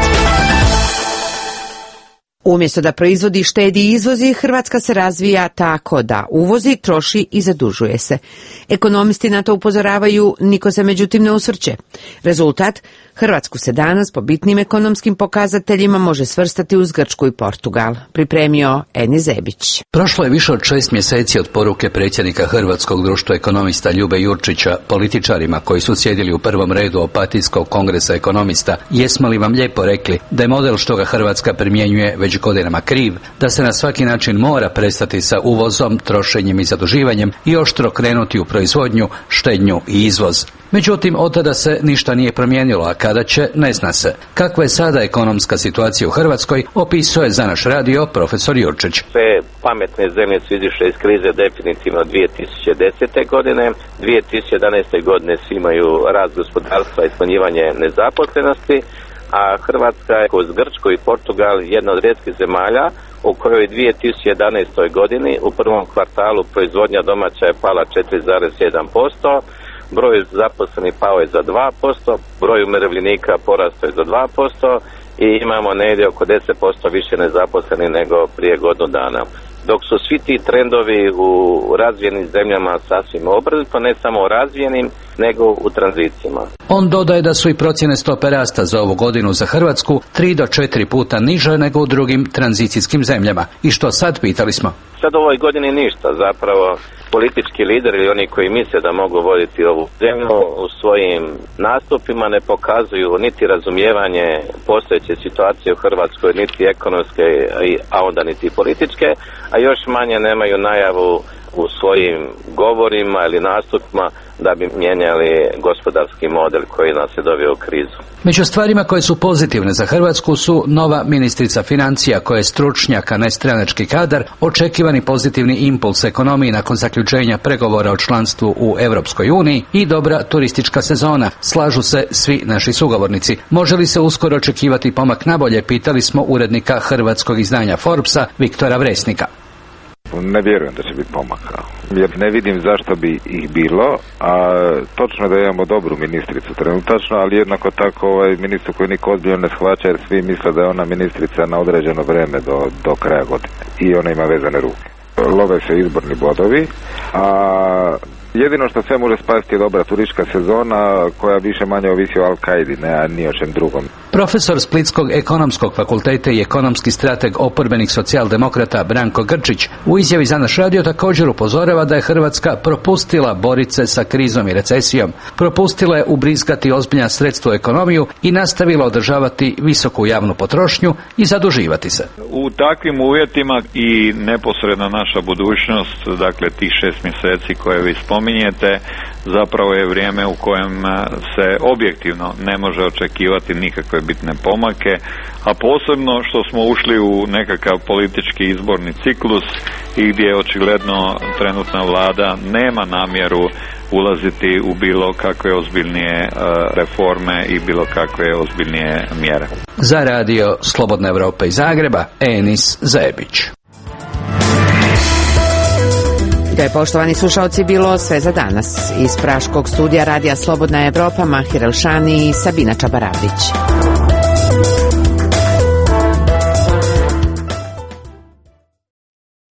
Speaker 1: Umjesto da proizvodi, štedi i izvozi, Hrvatska se razvija tako da uvozi, troši i zadužuje se. Ekonomisti na to upozoravaju, niko se međutim ne usvrće. Rezultat, Hrvatsku se danas po bitnim ekonomskim pokazateljima može svrstati uz Grčku i Portugal. Pripremio Eni Zebić.
Speaker 17: Prošlo je više od šest mjeseci od poruke predsjednika Hrvatskog društva ekonomista Ljube Jurčića političarima koji su sjedili u prvom redu Opatijskog kongresa ekonomista: jesmo li vam lijepo rekli da je model što ga Hrvatska primjenjuje već godinama kriv, da se na svaki način mora prestati sa uvozom, trošenjem i zaduživanjem i oštro krenuti u proizvodnju, štednju i izvoz. Međutim, od tada se ništa nije promijenilo, a kada će, ne zna se. Kakva je sada ekonomska situacija u Hrvatskoj, opisuje za naš radio profesor Jurčić.
Speaker 18: Sve pametne zemlje su izišle iz krize definitivno dvije tisuće desete. godine. dvije tisuće jedanaeste. godine svi imaju rast gospodarstva i smanjivanje nezaposlenosti, a Hrvatska je uz Grčku i Portugal jedna od rijetkih zemalja u kojoj dvije tisuće jedanaestoj. godini u prvom kvartalu proizvodnja domaća je pala četiri zarez jedan posto, broj zaposlenih pao je za dva posto, broj umirovljenika porastao je za dva posto i imamo negdje oko deset posto više nezaposlenih nego prije godinu dana. Dok su svi ti trendovi u razvijenim zemljama sasvim obrnuto, ne samo u razvijenim, nego u tranzicijama.
Speaker 17: On dodaje da su i procjene stope rasta za ovu godinu za Hrvatsku tri do četiri puta niže nego u drugim tranzicijskim zemljama. I što sad, pitali smo?
Speaker 18: Sad u ovoj godini ništa, zapravo politički lideri ili oni koji misle da mogu voditi ovu zemlju u svojim nastupima ne pokazuju niti razumijevanje postojeće situacije u Hrvatskoj, niti ekonomske, a onda niti političke, a još manje nemaju najavu u svojim govorima ili nastupima da bi mijenjali gospodarski model koji nas je doveo u krizu.
Speaker 17: Među stvarima koje su pozitivne za Hrvatsku su nova ministrica financija koja je stručnjak, a ne stranački kadar, očekivani pozitivni impuls ekonomiji nakon zaključenja pregovora o članstvu u Europskoj uniji i dobra turistička sezona, slažu se svi naši sugovornici. Može li se uskoro očekivati pomak nabolje, pitali smo urednika hrvatskog izdanja Forbesa Viktora Vresnika.
Speaker 19: Ne vjerujem da će biti pomaka, jer ne vidim zašto bi ih bilo, a točno da imamo dobru ministricu trenutačno, ali jednako tako ovaj ministru koji niko ozbiljno ne shvaća, jer svi misle da je ona ministrica na određeno vreme do, do kraja godine i ona ima vezane ruke. Love se izborni bodovi, a jedino što sve može spasiti je dobra turistička sezona koja više manje ovisi o Al-Kaidi, ne ni o čem drugom.
Speaker 17: Profesor Splitskog ekonomskog fakulteta i ekonomski strateg oporbenih socijaldemokrata Branko Grčić u izjavi za naš radio također upozorava da je Hrvatska propustila boriti se sa krizom i recesijom, propustila je ubrizgati ozbiljna sredstva u ekonomiju i nastavila održavati visoku javnu potrošnju i zaduživati se.
Speaker 20: U takvim uvjetima i neposredna naša budućnost, dakle tih šest mjeseci koje vi spominjete, zapravo je vrijeme u kojem se objektivno ne može očekivati nikakve bitne pomake, a posebno što smo ušli u nekakav politički izborni ciklus i gdje očigledno trenutna vlada nema namjeru ulaziti u bilo kakve ozbiljnije reforme i bilo kakve ozbiljnije mjere.
Speaker 17: Za radio Slobodna Evropa iz Zagreba, Enis Zajebić.
Speaker 1: To je, poštovani slušalci, bilo sve za danas. Iz praškog studija radija Slobodna Evropa, Mahir Elšani i Sabina Čabaravlić.